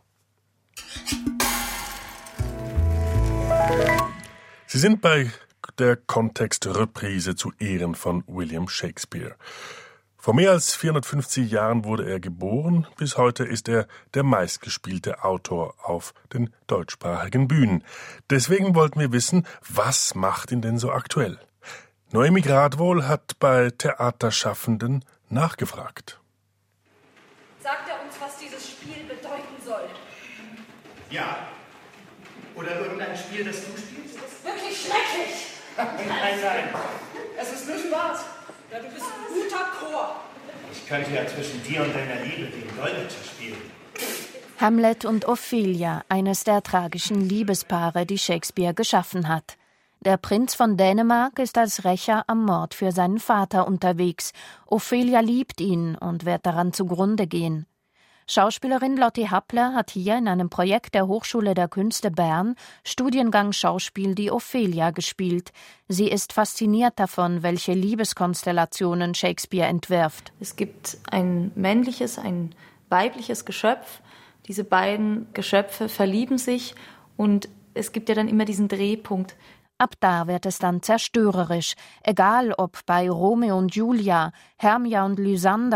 Sie sind bei der Kontextreprise zu Ehren von William Shakespeare. Vor mehr als 450 Jahren wurde er geboren. Bis heute ist er der meistgespielte Autor auf den deutschsprachigen Bühnen. Deswegen wollten wir wissen, was macht ihn denn so aktuell? Noemi Gradwohl hat bei Theaterschaffenden nachgefragt. Sagt er uns, was dieses Spiel bedeuten soll? Ja. Oder irgendein Spiel, das du spielst? Das ist wirklich schrecklich. Nein. Es ist nicht wahr. Ja, du bist ein guter Chor. Ich könnte ja zwischen dir und deiner Liebe den Dolmetscher spielen. Hamlet und Ophelia, eines der tragischen Liebespaare, die Shakespeare geschaffen hat. Der Prinz von Dänemark ist als Rächer am Mord für seinen Vater unterwegs. Ophelia liebt ihn und wird daran zugrunde gehen. Schauspielerin Lotte Happler hat hier in einem Projekt der Hochschule der Künste Bern Studiengang Schauspiel die Ophelia gespielt. Sie ist fasziniert davon, welche Liebeskonstellationen Shakespeare entwirft. Es gibt ein männliches, ein weibliches Geschöpf. Diese beiden Geschöpfe verlieben sich und es gibt ja dann immer diesen Drehpunkt. Ab da wird es dann zerstörerisch, egal ob bei Romeo und Julia, Hermia und Lysander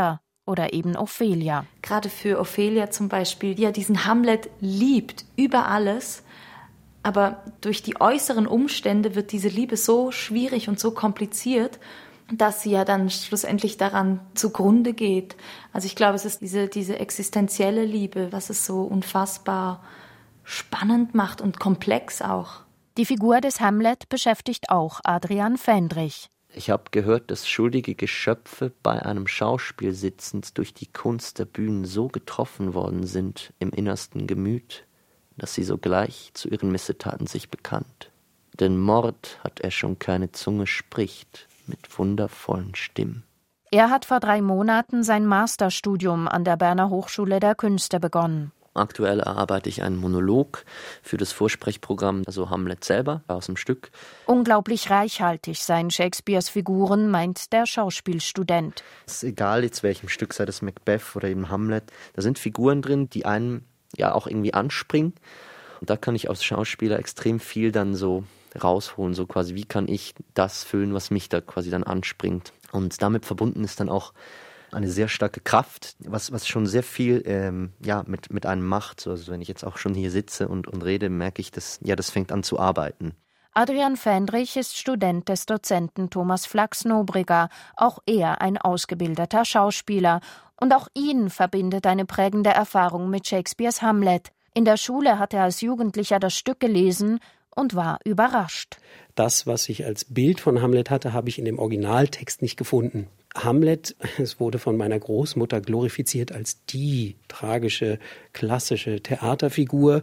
oder eben Ophelia. Gerade für Ophelia zum Beispiel, die ja diesen Hamlet liebt über alles, aber durch die äußeren Umstände wird diese Liebe so schwierig und so kompliziert, dass sie ja dann schlussendlich daran zugrunde geht. Also ich glaube, es ist diese existenzielle Liebe, was es so unfassbar spannend macht und komplex auch. Die Figur des Hamlet beschäftigt auch Adrian Fendrich. Ich habe gehört, dass schuldige Geschöpfe bei einem Schauspiel sitzend durch die Kunst der Bühnen so getroffen worden sind im innersten Gemüt, dass sie sogleich zu ihren Missetaten sich bekannt. Denn Mord hat er schon keine Zunge spricht, mit wundervollen Stimmen. Er hat vor 3 Monaten sein Masterstudium an der Berner Hochschule der Künste begonnen. Aktuell erarbeite ich einen Monolog für das Vorsprechprogramm, also Hamlet selber, aus dem Stück. Unglaublich reichhaltig seien Shakespeares Figuren, meint der Schauspielstudent. Es ist egal jetzt welchem Stück, sei das Macbeth oder eben Hamlet, da sind Figuren drin, die einem ja auch irgendwie anspringen. Und da kann ich als Schauspieler extrem viel dann so rausholen, so quasi, wie kann ich das füllen, was mich da quasi dann anspringt. Und damit verbunden ist dann auch eine sehr starke Kraft, was schon sehr viel mit einem macht. Also wenn ich jetzt auch schon hier sitze und rede, merke ich, das fängt an zu arbeiten. Adrian Fendrich ist Student des Dozenten Thomas Flachs-Nobrega, auch er ein ausgebildeter Schauspieler. Und auch ihn verbindet eine prägende Erfahrung mit Shakespeares Hamlet. In der Schule hat er als Jugendlicher das Stück gelesen und war überrascht. Das, was ich als Bild von Hamlet hatte, habe ich in dem Originaltext nicht gefunden. Hamlet, es wurde von meiner Großmutter glorifiziert als die tragische, klassische Theaterfigur.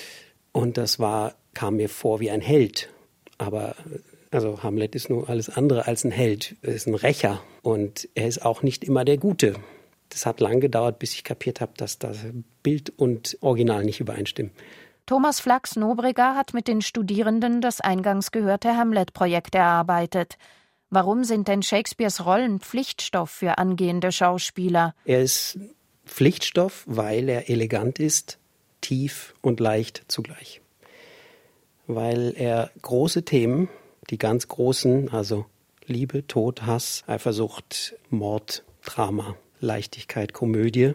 Und das kam mir vor wie ein Held. Aber also Hamlet ist nur alles andere als ein Held. Er ist ein Rächer und er ist auch nicht immer der Gute. Das hat lang gedauert, bis ich kapiert habe, dass das Bild und Original nicht übereinstimmen. Thomas Flachs-Nobrega hat mit den Studierenden das eingangs gehörte Hamlet-Projekt erarbeitet. Warum sind denn Shakespeares Rollen Pflichtstoff für angehende Schauspieler? Er ist Pflichtstoff, weil er elegant ist, tief und leicht zugleich. Weil er große Themen, die ganz großen, also Liebe, Tod, Hass, Eifersucht, Mord, Drama, Leichtigkeit, Komödie,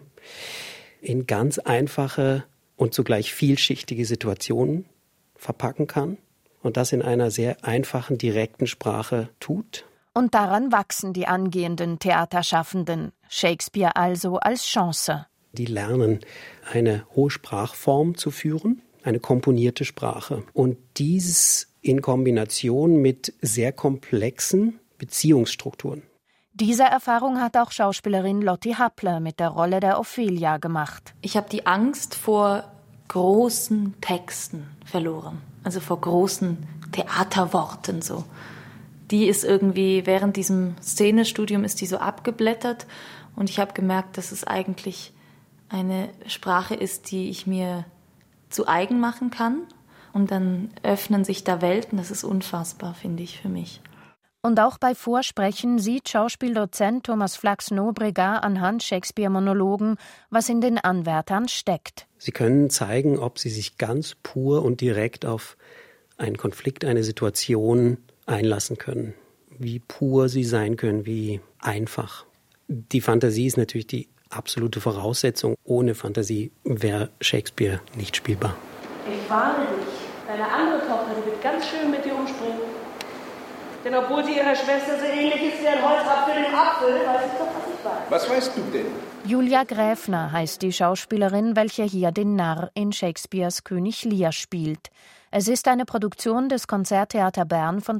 in ganz einfache und zugleich vielschichtige Situationen verpacken kann. Und das in einer sehr einfachen, direkten Sprache tut. Und daran wachsen die angehenden Theaterschaffenden. Shakespeare also als Chance. Die lernen, eine hohe Sprachform zu führen, eine komponierte Sprache. Und dies in Kombination mit sehr komplexen Beziehungsstrukturen. Diese Erfahrung hat auch Schauspielerin Lotti Happler mit der Rolle der Ophelia gemacht. Ich habe die Angst vor großen Texten verloren. Also vor großen Theaterworten so. Die ist irgendwie, während diesem Szenestudium ist die so abgeblättert und ich habe gemerkt, dass es eigentlich eine Sprache ist, die ich mir zu eigen machen kann und dann öffnen sich da Welten, das ist unfassbar, finde ich, für mich. Und auch bei Vorsprechen sieht Schauspieldozent Thomas Flachs-Nobrega anhand Shakespeare-Monologen, was in den Anwärtern steckt. Sie können zeigen, ob sie sich ganz pur und direkt auf einen Konflikt, eine Situation einlassen können. Wie pur sie sein können, wie einfach. Die Fantasie ist natürlich die absolute Voraussetzung. Ohne Fantasie wäre Shakespeare nicht spielbar. Ich warne dich, deine andere Tochter, die wird ganz schön mit dir umspringen. Denn obwohl sie ihrer Schwester so ähnlich ist wie ein Holzapfel im Apfel, weiß ich doch, was ich weiß. Was weißt du denn? Julia Gräfner heißt die Schauspielerin, welche hier den Narr in Shakespeares König Lear spielt. Es ist eine Produktion des Konzerttheater Bern von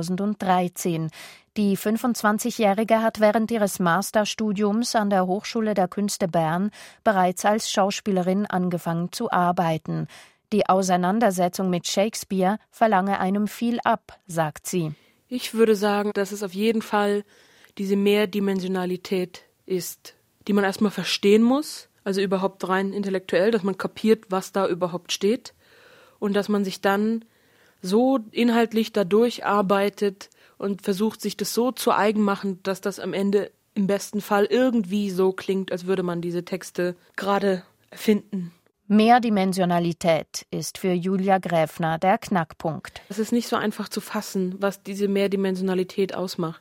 2013. Die 25-Jährige hat während ihres Masterstudiums an der Hochschule der Künste Bern bereits als Schauspielerin angefangen zu arbeiten. Die Auseinandersetzung mit Shakespeare verlange einem viel ab, sagt sie. Ich würde sagen, dass es auf jeden Fall diese Mehrdimensionalität ist, die man erstmal verstehen muss, also überhaupt rein intellektuell, dass man kapiert, was da überhaupt steht und dass man sich dann so inhaltlich dadurch arbeitet und versucht, sich das so zu eigen machen, dass das am Ende im besten Fall irgendwie so klingt, als würde man diese Texte gerade erfinden. Mehrdimensionalität ist für Julia Gräfner der Knackpunkt. Es ist nicht so einfach zu fassen, was diese Mehrdimensionalität ausmacht.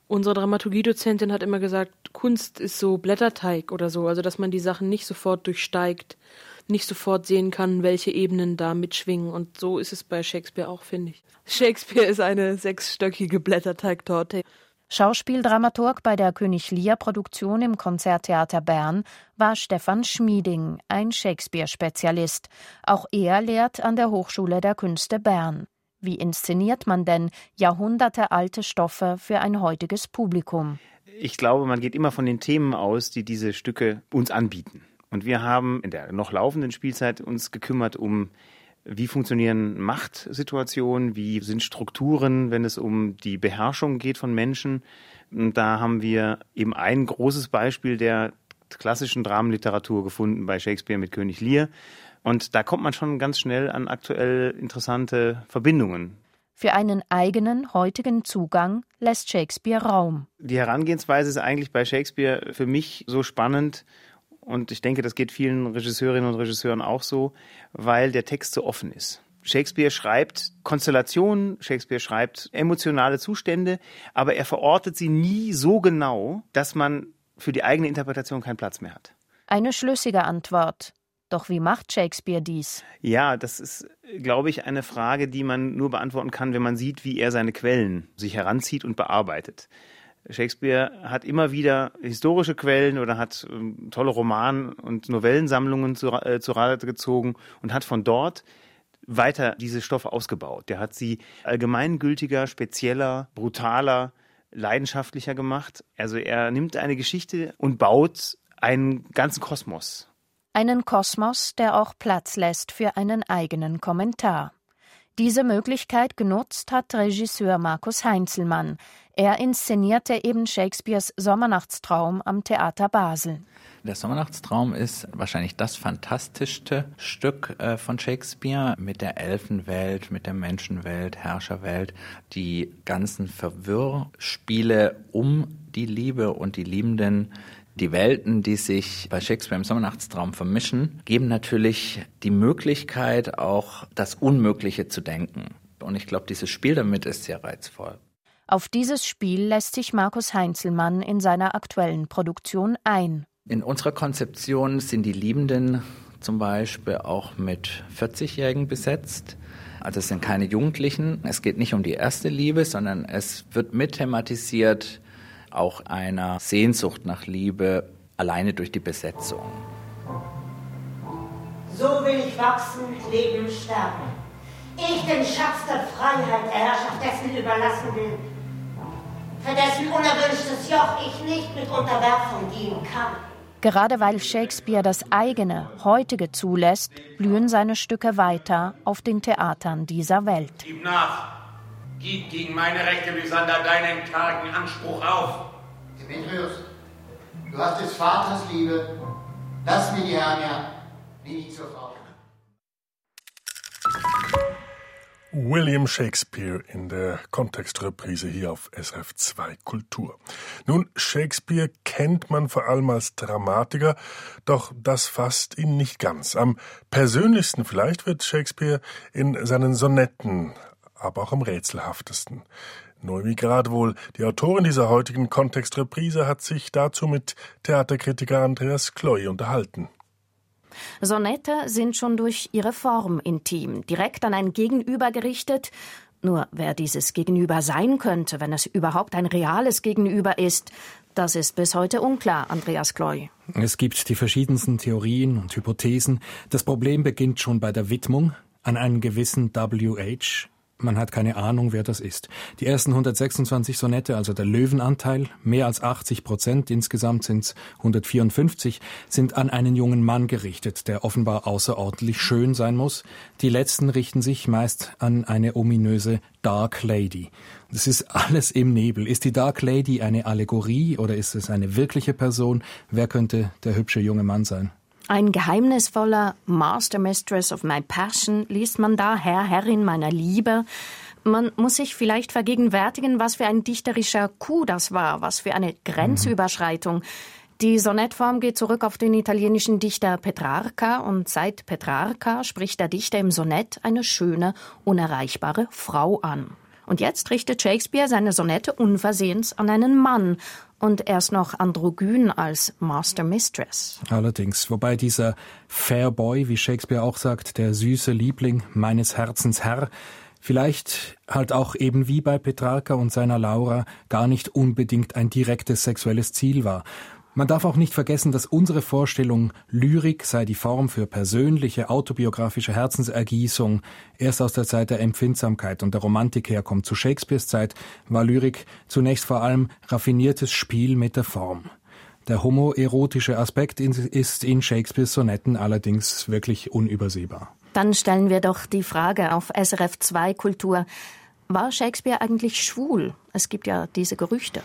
Unsere Dramaturgiedozentin hat immer gesagt, Kunst ist so Blätterteig oder so, also dass man die Sachen nicht sofort durchsteigt, nicht sofort sehen kann, welche Ebenen da mitschwingen. Und so ist es bei Shakespeare auch, finde ich. Shakespeare ist eine 6-stöckige Blätterteigtorte. Schauspieldramaturg bei der König Lear-Produktion im Konzerttheater Bern war Stefan Schmieding, ein Shakespeare-Spezialist. Auch er lehrt an der Hochschule der Künste Bern. Wie inszeniert man denn jahrhundertealte Stoffe für ein heutiges Publikum? Ich glaube, man geht immer von den Themen aus, die diese Stücke uns anbieten. Und wir haben in der noch laufenden Spielzeit uns gekümmert um, wie funktionieren Machtsituationen, wie sind Strukturen, wenn es um die Beherrschung geht von Menschen. Und da haben wir eben ein großes Beispiel der klassischen Dramenliteratur gefunden bei Shakespeare mit König Lear. Und da kommt man schon ganz schnell an aktuell interessante Verbindungen. Für einen eigenen, heutigen Zugang lässt Shakespeare Raum. Die Herangehensweise ist eigentlich bei Shakespeare für mich so spannend und ich denke, das geht vielen Regisseurinnen und Regisseuren auch so, weil der Text so offen ist. Shakespeare schreibt Konstellationen, Shakespeare schreibt emotionale Zustände, aber er verortet sie nie so genau, dass man für die eigene Interpretation keinen Platz mehr hat. Eine schlüssige Antwort. Doch wie macht Shakespeare dies? Ja, das ist, glaube ich, eine Frage, die man nur beantworten kann, wenn man sieht, wie er seine Quellen sich heranzieht und bearbeitet. Shakespeare hat immer wieder historische Quellen oder hat tolle Roman- und Novellensammlungen zu Rate gezogen und hat von dort weiter diese Stoffe ausgebaut. Der hat sie allgemeingültiger, spezieller, brutaler, leidenschaftlicher gemacht. Also er nimmt eine Geschichte und baut einen ganzen Kosmos. Einen Kosmos, der auch Platz lässt für einen eigenen Kommentar. Diese Möglichkeit genutzt hat Regisseur Markus Heinzelmann. Er inszenierte eben Shakespeares Sommernachtstraum am Theater Basel. Der Sommernachtstraum ist wahrscheinlich das fantastischste Stück von Shakespeare mit der Elfenwelt, mit der Menschenwelt, Herrscherwelt. Die ganzen Verwirrspiele um die Liebe und die Liebenden, die Welten, die sich bei Shakespeare im Sommernachtstraum vermischen, geben natürlich die Möglichkeit, auch das Unmögliche zu denken. Und ich glaube, dieses Spiel damit ist sehr reizvoll. Auf dieses Spiel lässt sich Markus Heinzelmann in seiner aktuellen Produktion ein. In unserer Konzeption sind die Liebenden zum Beispiel auch mit 40-Jährigen besetzt. Also es sind keine Jugendlichen. Es geht nicht um die erste Liebe, sondern es wird mit thematisiert, auch einer Sehnsucht nach Liebe, alleine durch die Besetzung. So will ich wachsen, leben, sterben. Ich den Schatz der Freiheit, der Herrschaft dessen überlassen will, für dessen unerwünschtes Joch ich nicht mit Unterwerfung dienen kann. Gerade weil Shakespeare das eigene, heutige zulässt, blühen seine Stücke weiter auf den Theatern dieser Welt. Gib nach! Gib gegen meine Rechte, Lysander, deinen kargen Anspruch auf. Demetrius, du hast des Vaters Liebe. Lass mir die Hernia, nimm mich zur Frau. William Shakespeare in der Kontextreprise hier auf SRF 2 Kultur. Nun, Shakespeare kennt man vor allem als Dramatiker, doch das fasst ihn nicht ganz. Am persönlichsten vielleicht wird Shakespeare in seinen Sonetten, aber auch am rätselhaftesten. Noemi Gradwohl, die Autorin dieser heutigen Kontextreprise, hat sich dazu mit Theaterkritiker Andreas Kloy unterhalten. Sonette sind schon durch ihre Form intim, direkt an ein Gegenüber gerichtet. Nur wer dieses Gegenüber sein könnte, wenn es überhaupt ein reales Gegenüber ist, das ist bis heute unklar, Andreas Kloy. Es gibt die verschiedensten Theorien und Hypothesen. Das Problem beginnt schon bei der Widmung an einen gewissen W.H., Man hat keine Ahnung, wer das ist. Die ersten 126 Sonette, also der Löwenanteil, mehr als 80%, insgesamt sind es 154, sind an einen jungen Mann gerichtet, der offenbar außerordentlich schön sein muss. Die letzten richten sich meist an eine ominöse Dark Lady. Das ist alles im Nebel. Ist die Dark Lady eine Allegorie oder ist es eine wirkliche Person? Wer könnte der hübsche junge Mann sein? Ein geheimnisvoller Master Mistress of my passion liest man da, Herrin meiner Liebe. Man muss sich vielleicht vergegenwärtigen, was für ein dichterischer Coup das war, was für eine Grenzüberschreitung. Die Sonettform geht zurück auf den italienischen Dichter Petrarca und seit Petrarca spricht der Dichter im Sonett eine schöne, unerreichbare Frau an. Und jetzt richtet Shakespeare seine Sonette unversehens an einen Mann und erst noch androgyn als Master Mistress. Allerdings, wobei dieser Fair Boy, wie Shakespeare auch sagt, der süße Liebling meines Herzens Herr, vielleicht halt auch eben wie bei Petrarca und seiner Laura gar nicht unbedingt ein direktes sexuelles Ziel war. Man darf auch nicht vergessen, dass unsere Vorstellung, Lyrik sei die Form für persönliche, autobiografische Herzensergießung, erst aus der Zeit der Empfindsamkeit und der Romantik herkommt. Zu Shakespeares Zeit war Lyrik zunächst vor allem raffiniertes Spiel mit der Form. Der homoerotische Aspekt ist in Shakespeares Sonetten allerdings wirklich unübersehbar. Dann stellen wir doch die Frage auf SRF 2 Kultur. War Shakespeare eigentlich schwul? Es gibt ja diese Gerüchte.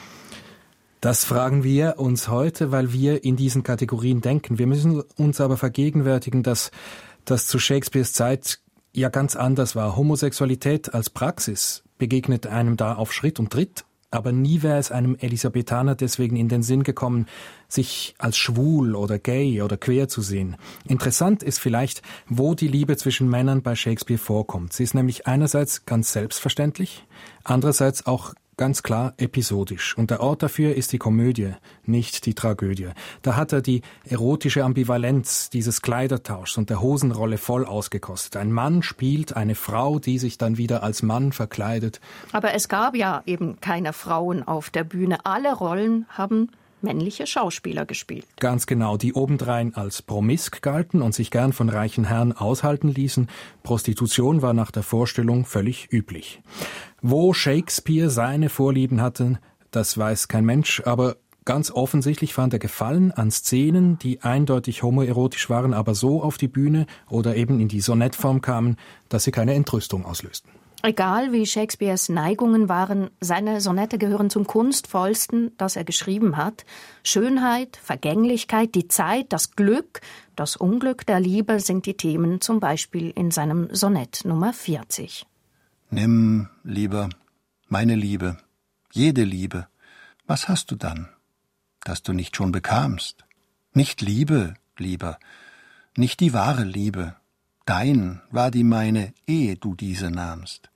Das fragen wir uns heute, weil wir in diesen Kategorien denken. Wir müssen uns aber vergegenwärtigen, dass das zu Shakespeares Zeit ja ganz anders war. Homosexualität als Praxis begegnet einem da auf Schritt und Tritt, aber nie wäre es einem Elisabethaner deswegen in den Sinn gekommen, sich als schwul oder gay oder queer zu sehen. Interessant ist vielleicht, wo die Liebe zwischen Männern bei Shakespeare vorkommt. Sie ist nämlich einerseits ganz selbstverständlich, andererseits auch ganz klar episodisch. Und der Ort dafür ist die Komödie, nicht die Tragödie. Da hat er die erotische Ambivalenz dieses Kleidertauschs und der Hosenrolle voll ausgekostet. Ein Mann spielt eine Frau, die sich dann wieder als Mann verkleidet. Aber es gab ja eben keine Frauen auf der Bühne. Alle Rollen haben männliche Schauspieler gespielt. Ganz genau, die obendrein als promisk galten und sich gern von reichen Herren aushalten ließen. Prostitution war nach der Vorstellung völlig üblich. Wo Shakespeare seine Vorlieben hatte, das weiß kein Mensch, aber ganz offensichtlich fand er Gefallen an Szenen, die eindeutig homoerotisch waren, aber so auf die Bühne oder eben in die Sonettform kamen, dass sie keine Entrüstung auslösten. Egal wie Shakespeares Neigungen waren, seine Sonette gehören zum kunstvollsten, das er geschrieben hat. Schönheit, Vergänglichkeit, die Zeit, das Glück, das Unglück der Liebe sind die Themen, zum Beispiel in seinem Sonett Nummer 40. Nimm, Lieber, meine Liebe, jede Liebe, was hast du dann, das du nicht schon bekamst? Nicht Liebe, Lieber, nicht die wahre Liebe, dein war die meine, ehe du diese nahmst.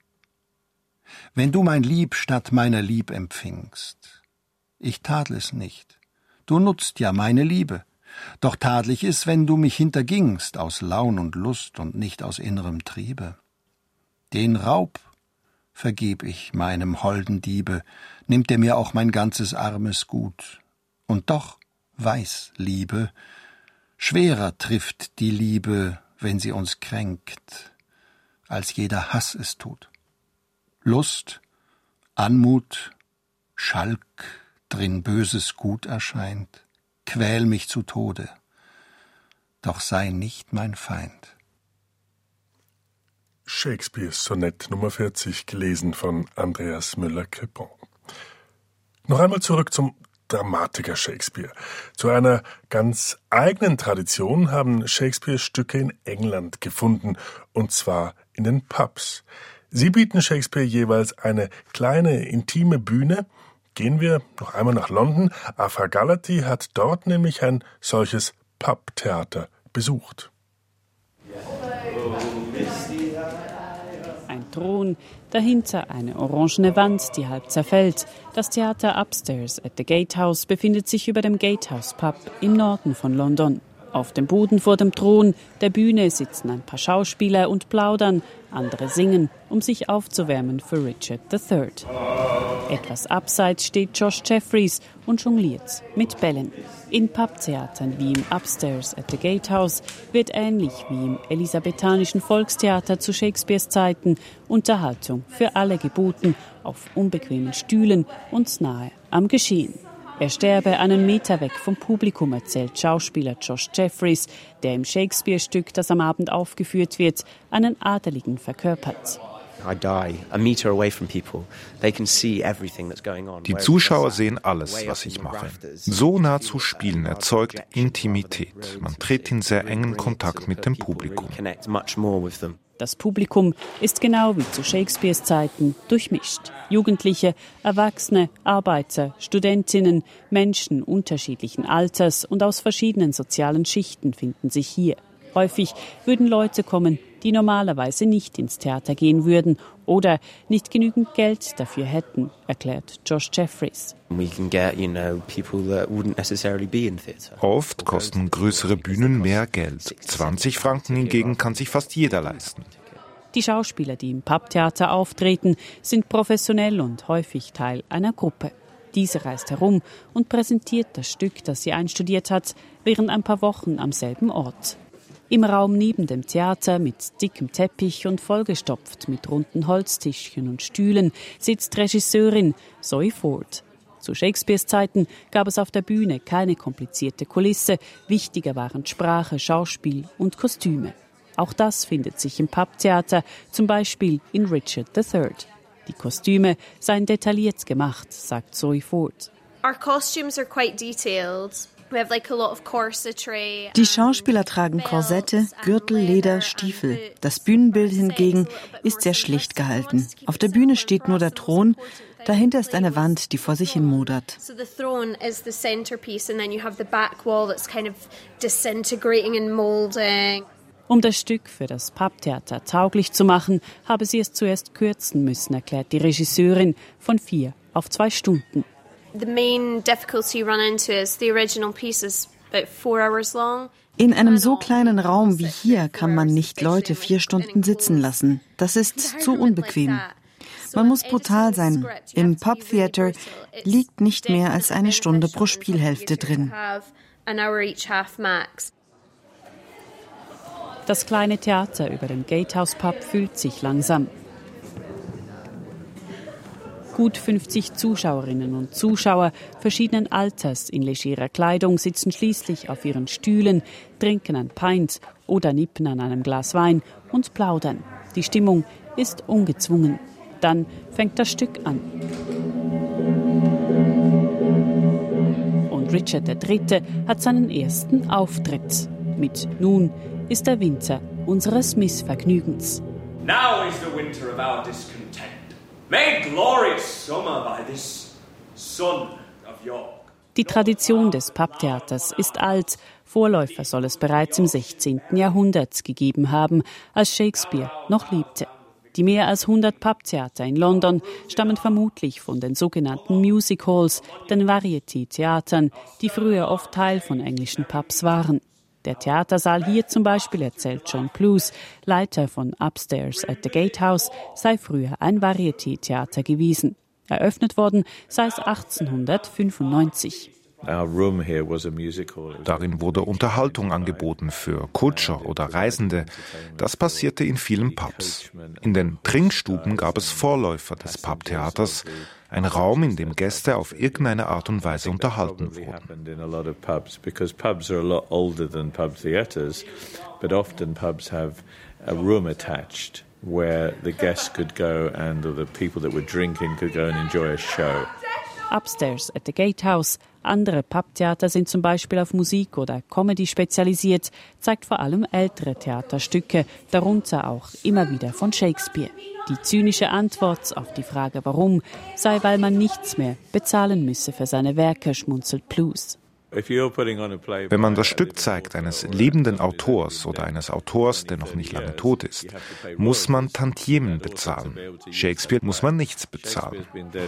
Wenn du mein Lieb statt meiner Lieb empfingst, ich tadl es nicht, du nutzt ja meine Liebe, doch tadl ich es, wenn du mich hintergingst, aus Laun und Lust und nicht aus innerem Triebe. Den Raub vergeb ich meinem holden Diebe, nimmt er mir auch mein ganzes armes Gut. Und doch weiß Liebe, schwerer trifft die Liebe, wenn sie uns kränkt, als jeder Hass es tut. Lust, Anmut, Schalk, drin böses Gut erscheint, quäl mich zu Tode, doch sei nicht mein Feind. Shakespeares Sonett Nummer 40, gelesen von Andreas Müller-Crepon. Noch einmal zurück zum Dramatiker Shakespeare. Zu einer ganz eigenen Tradition haben Shakespeares Stücke in England gefunden, und zwar in den Pubs. Sie bieten Shakespeare jeweils eine kleine, intime Bühne. Gehen wir noch einmal nach London. Arthur Galatea hat dort nämlich ein solches Pubtheater besucht. Ein Thron, dahinter eine orangene Wand, die halb zerfällt. Das Theater Upstairs at the Gatehouse befindet sich über dem Gatehouse Pub im Norden von London. Auf dem Boden vor dem Thron der Bühne sitzen ein paar Schauspieler und plaudern, andere singen, um sich aufzuwärmen für Richard III. Etwas abseits steht Josh Jeffries und jongliert mit Bällen. In Pubtheatern wie im Upstairs at the Gatehouse wird ähnlich wie im elisabethanischen Volkstheater zu Shakespeares Zeiten Unterhaltung für alle geboten, auf unbequemen Stühlen und nahe am Geschehen. Er sterbe einen Meter weg vom Publikum, erzählt Schauspieler Josh Jeffries, der im Shakespeare-Stück, das am Abend aufgeführt wird, einen Adeligen verkörpert. Die Zuschauer sehen alles, was ich mache. So nah zu spielen erzeugt Intimität. Man tritt in sehr engen Kontakt mit dem Publikum. Das Publikum ist genau wie zu Shakespeares Zeiten durchmischt. Jugendliche, Erwachsene, Arbeiter, Studentinnen, Menschen unterschiedlichen Alters und aus verschiedenen sozialen Schichten finden sich hier. Häufig würden Leute kommen, die normalerweise nicht ins Theater gehen würden oder nicht genügend Geld dafür hätten, erklärt Josh Jeffries. Oft kosten größere Bühnen mehr Geld. 20 Franken hingegen kann sich fast jeder leisten. Die Schauspieler, die im Papptheater auftreten, sind professionell und häufig Teil einer Gruppe. Diese reist herum und präsentiert das Stück, das sie einstudiert hat, während ein paar Wochen am selben Ort. Im Raum neben dem Theater mit dickem Teppich und vollgestopft mit runden Holztischchen und Stühlen sitzt Regisseurin Zoe Ford. Zu Shakespeares Zeiten gab es auf der Bühne keine komplizierte Kulisse, wichtiger waren Sprache, Schauspiel und Kostüme. Auch das findet sich im Papptheater, zum Beispiel in Richard III. Die Kostüme seien detailliert gemacht, sagt Zoe Ford. Our costumes are quite detailed. We have like a lot of corsetry. Die Schauspieler tragen Korsette, Gürtel, Leder, Stiefel. Das Bühnenbild hingegen ist sehr schlicht gehalten. Auf der Bühne steht nur der Thron, dahinter ist eine Wand, die vor sich hin modert. So the throne is the centerpiece and then you have the back wall that's kind of disintegrating and molding. Um das Stück für das Papptheater tauglich zu machen, habe sie es zuerst kürzen müssen, erklärt die Regisseurin, von 4 auf 2 Stunden. The main difficulty you run into is the original piece is about 4 hours long. In einem so kleinen Raum wie hier kann man nicht Leute 4 Stunden sitzen lassen. Das ist zu unbequem. Man muss brutal sein. Im Papptheater liegt nicht mehr als 1 Stunde pro Spielhälfte drin. Das kleine Theater über dem Gatehouse Pub füllt sich langsam. Gut 50 Zuschauerinnen und Zuschauer verschiedenen Alters in legerer Kleidung sitzen schließlich auf ihren Stühlen, trinken ein Pint oder nippen an einem Glas Wein und plaudern. Die Stimmung ist ungezwungen. Dann fängt das Stück an. Und Richard III. Hat seinen ersten Auftritt. Mit "Nun ist der Winter unseres Missvergnügens." Now is the winter of our discontent. Made glorious summer by this son of York. Die Tradition des Papptheaters ist alt. Vorläufer soll es bereits im 16. Jahrhundert gegeben haben, als Shakespeare noch lebte. Die mehr als 100 Papptheater in London stammen vermutlich von den sogenannten Music Halls, den Variety-Theatern, die früher oft Teil von englischen Pubs waren. Der Theatersaal hier zum Beispiel, erzählt John Plews, Leiter von Upstairs at the Gatehouse, sei früher ein Variety-Theater gewesen. Eröffnet worden sei es 1895. Darin wurde Unterhaltung angeboten für Kutscher oder Reisende. Das passierte in vielen Pubs. In den Trinkstuben gab es Vorläufer des Pubtheaters, ein Raum, in dem Gäste auf irgendeine Art und Weise unterhalten wurden. Where the guests could go and the people that were drinking could go and enjoy a show. Upstairs at the Gatehouse. Andere Pubtheater sind zum Beispiel auf Musik oder Comedy spezialisiert, zeigt vor allem ältere Theaterstücke, darunter auch immer wieder von Shakespeare. Die zynische Antwort auf die Frage warum sei, weil man nichts mehr bezahlen müsse für seine Werke, schmunzelt Plews. Wenn man das Stück zeigt eines lebenden Autors oder eines Autors, der noch nicht lange tot ist, muss man Tantiemen bezahlen. Shakespeare muss man nichts bezahlen.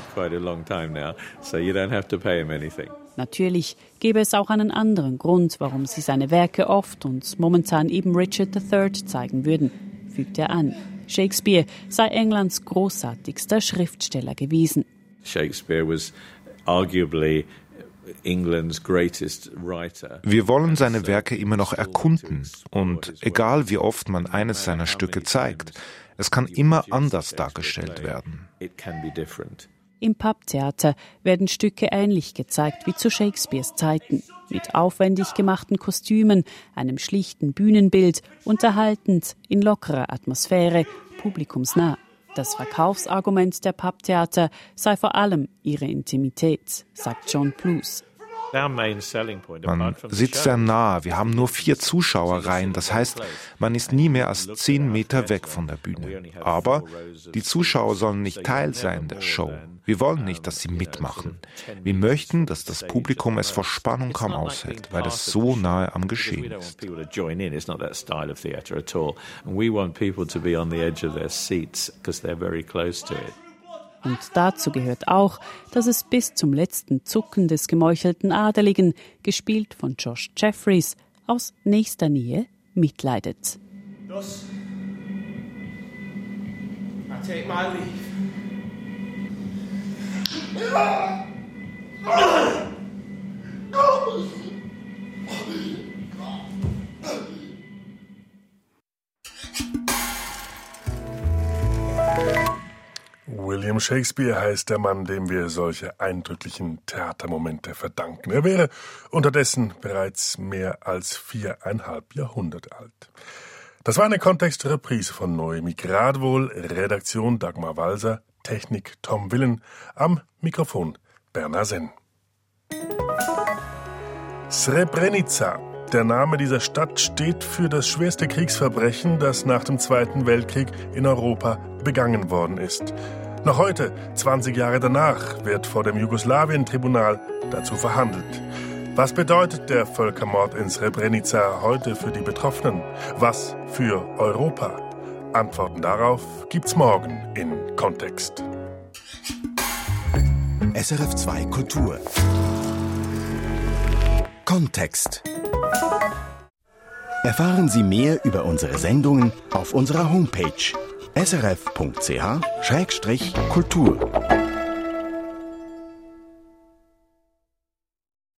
Natürlich gäbe es auch einen anderen Grund, warum sie seine Werke oft und momentan eben Richard III. Zeigen würden, fügt er an. Shakespeare sei Englands großartigster Schriftsteller gewesen. Shakespeare was arguably England's greatest writer. Wir wollen seine Werke immer noch erkunden und egal wie oft man eines seiner Stücke zeigt, es kann immer anders dargestellt werden. Im Papptheater werden Stücke ähnlich gezeigt wie zu Shakespeares Zeiten, mit aufwendig gemachten Kostümen, einem schlichten Bühnenbild, unterhaltend, in lockerer Atmosphäre, publikumsnah. Das Verkaufsargument der Papptheater sei vor allem ihre Intimität, sagt John Plews. Man sitzt sehr nah, wir haben nur 4 Zuschauerreihen, das heißt, man ist nie mehr als 10 Meter weg von der Bühne. Aber die Zuschauer sollen nicht Teil sein der Show. Wir wollen nicht, dass sie mitmachen. Wir möchten, dass das Publikum es vor Spannung kaum aushält, weil es so nahe am Geschehen ist. Und dazu gehört auch, dass es bis zum letzten Zucken des gemeuchelten Adeligen, gespielt von Josh Jeffries, aus nächster Nähe mitleidet. Thus, I take my leave. William Shakespeare heißt der Mann, dem wir solche eindrücklichen Theatermomente verdanken. Er wäre unterdessen bereits mehr als 4,5 Jahrhunderte alt. Das war eine Kontextreprise von Noemi Gradwohl, Redaktion Dagmar Walser, Technik Tom Willen, am Mikrofon Bernhard Senn. Srebrenica, der Name dieser Stadt, steht für das schwerste Kriegsverbrechen, das nach dem Zweiten Weltkrieg in Europa begangen worden ist. Noch heute, 20 Jahre danach, wird vor dem Jugoslawien-Tribunal dazu verhandelt. Was bedeutet der Völkermord in Srebrenica heute für die Betroffenen? Was für Europa? Antworten darauf gibt's morgen in Kontext. SRF 2 Kultur. Kontext. Erfahren Sie mehr über unsere Sendungen auf unserer Homepage srf.ch/kultur.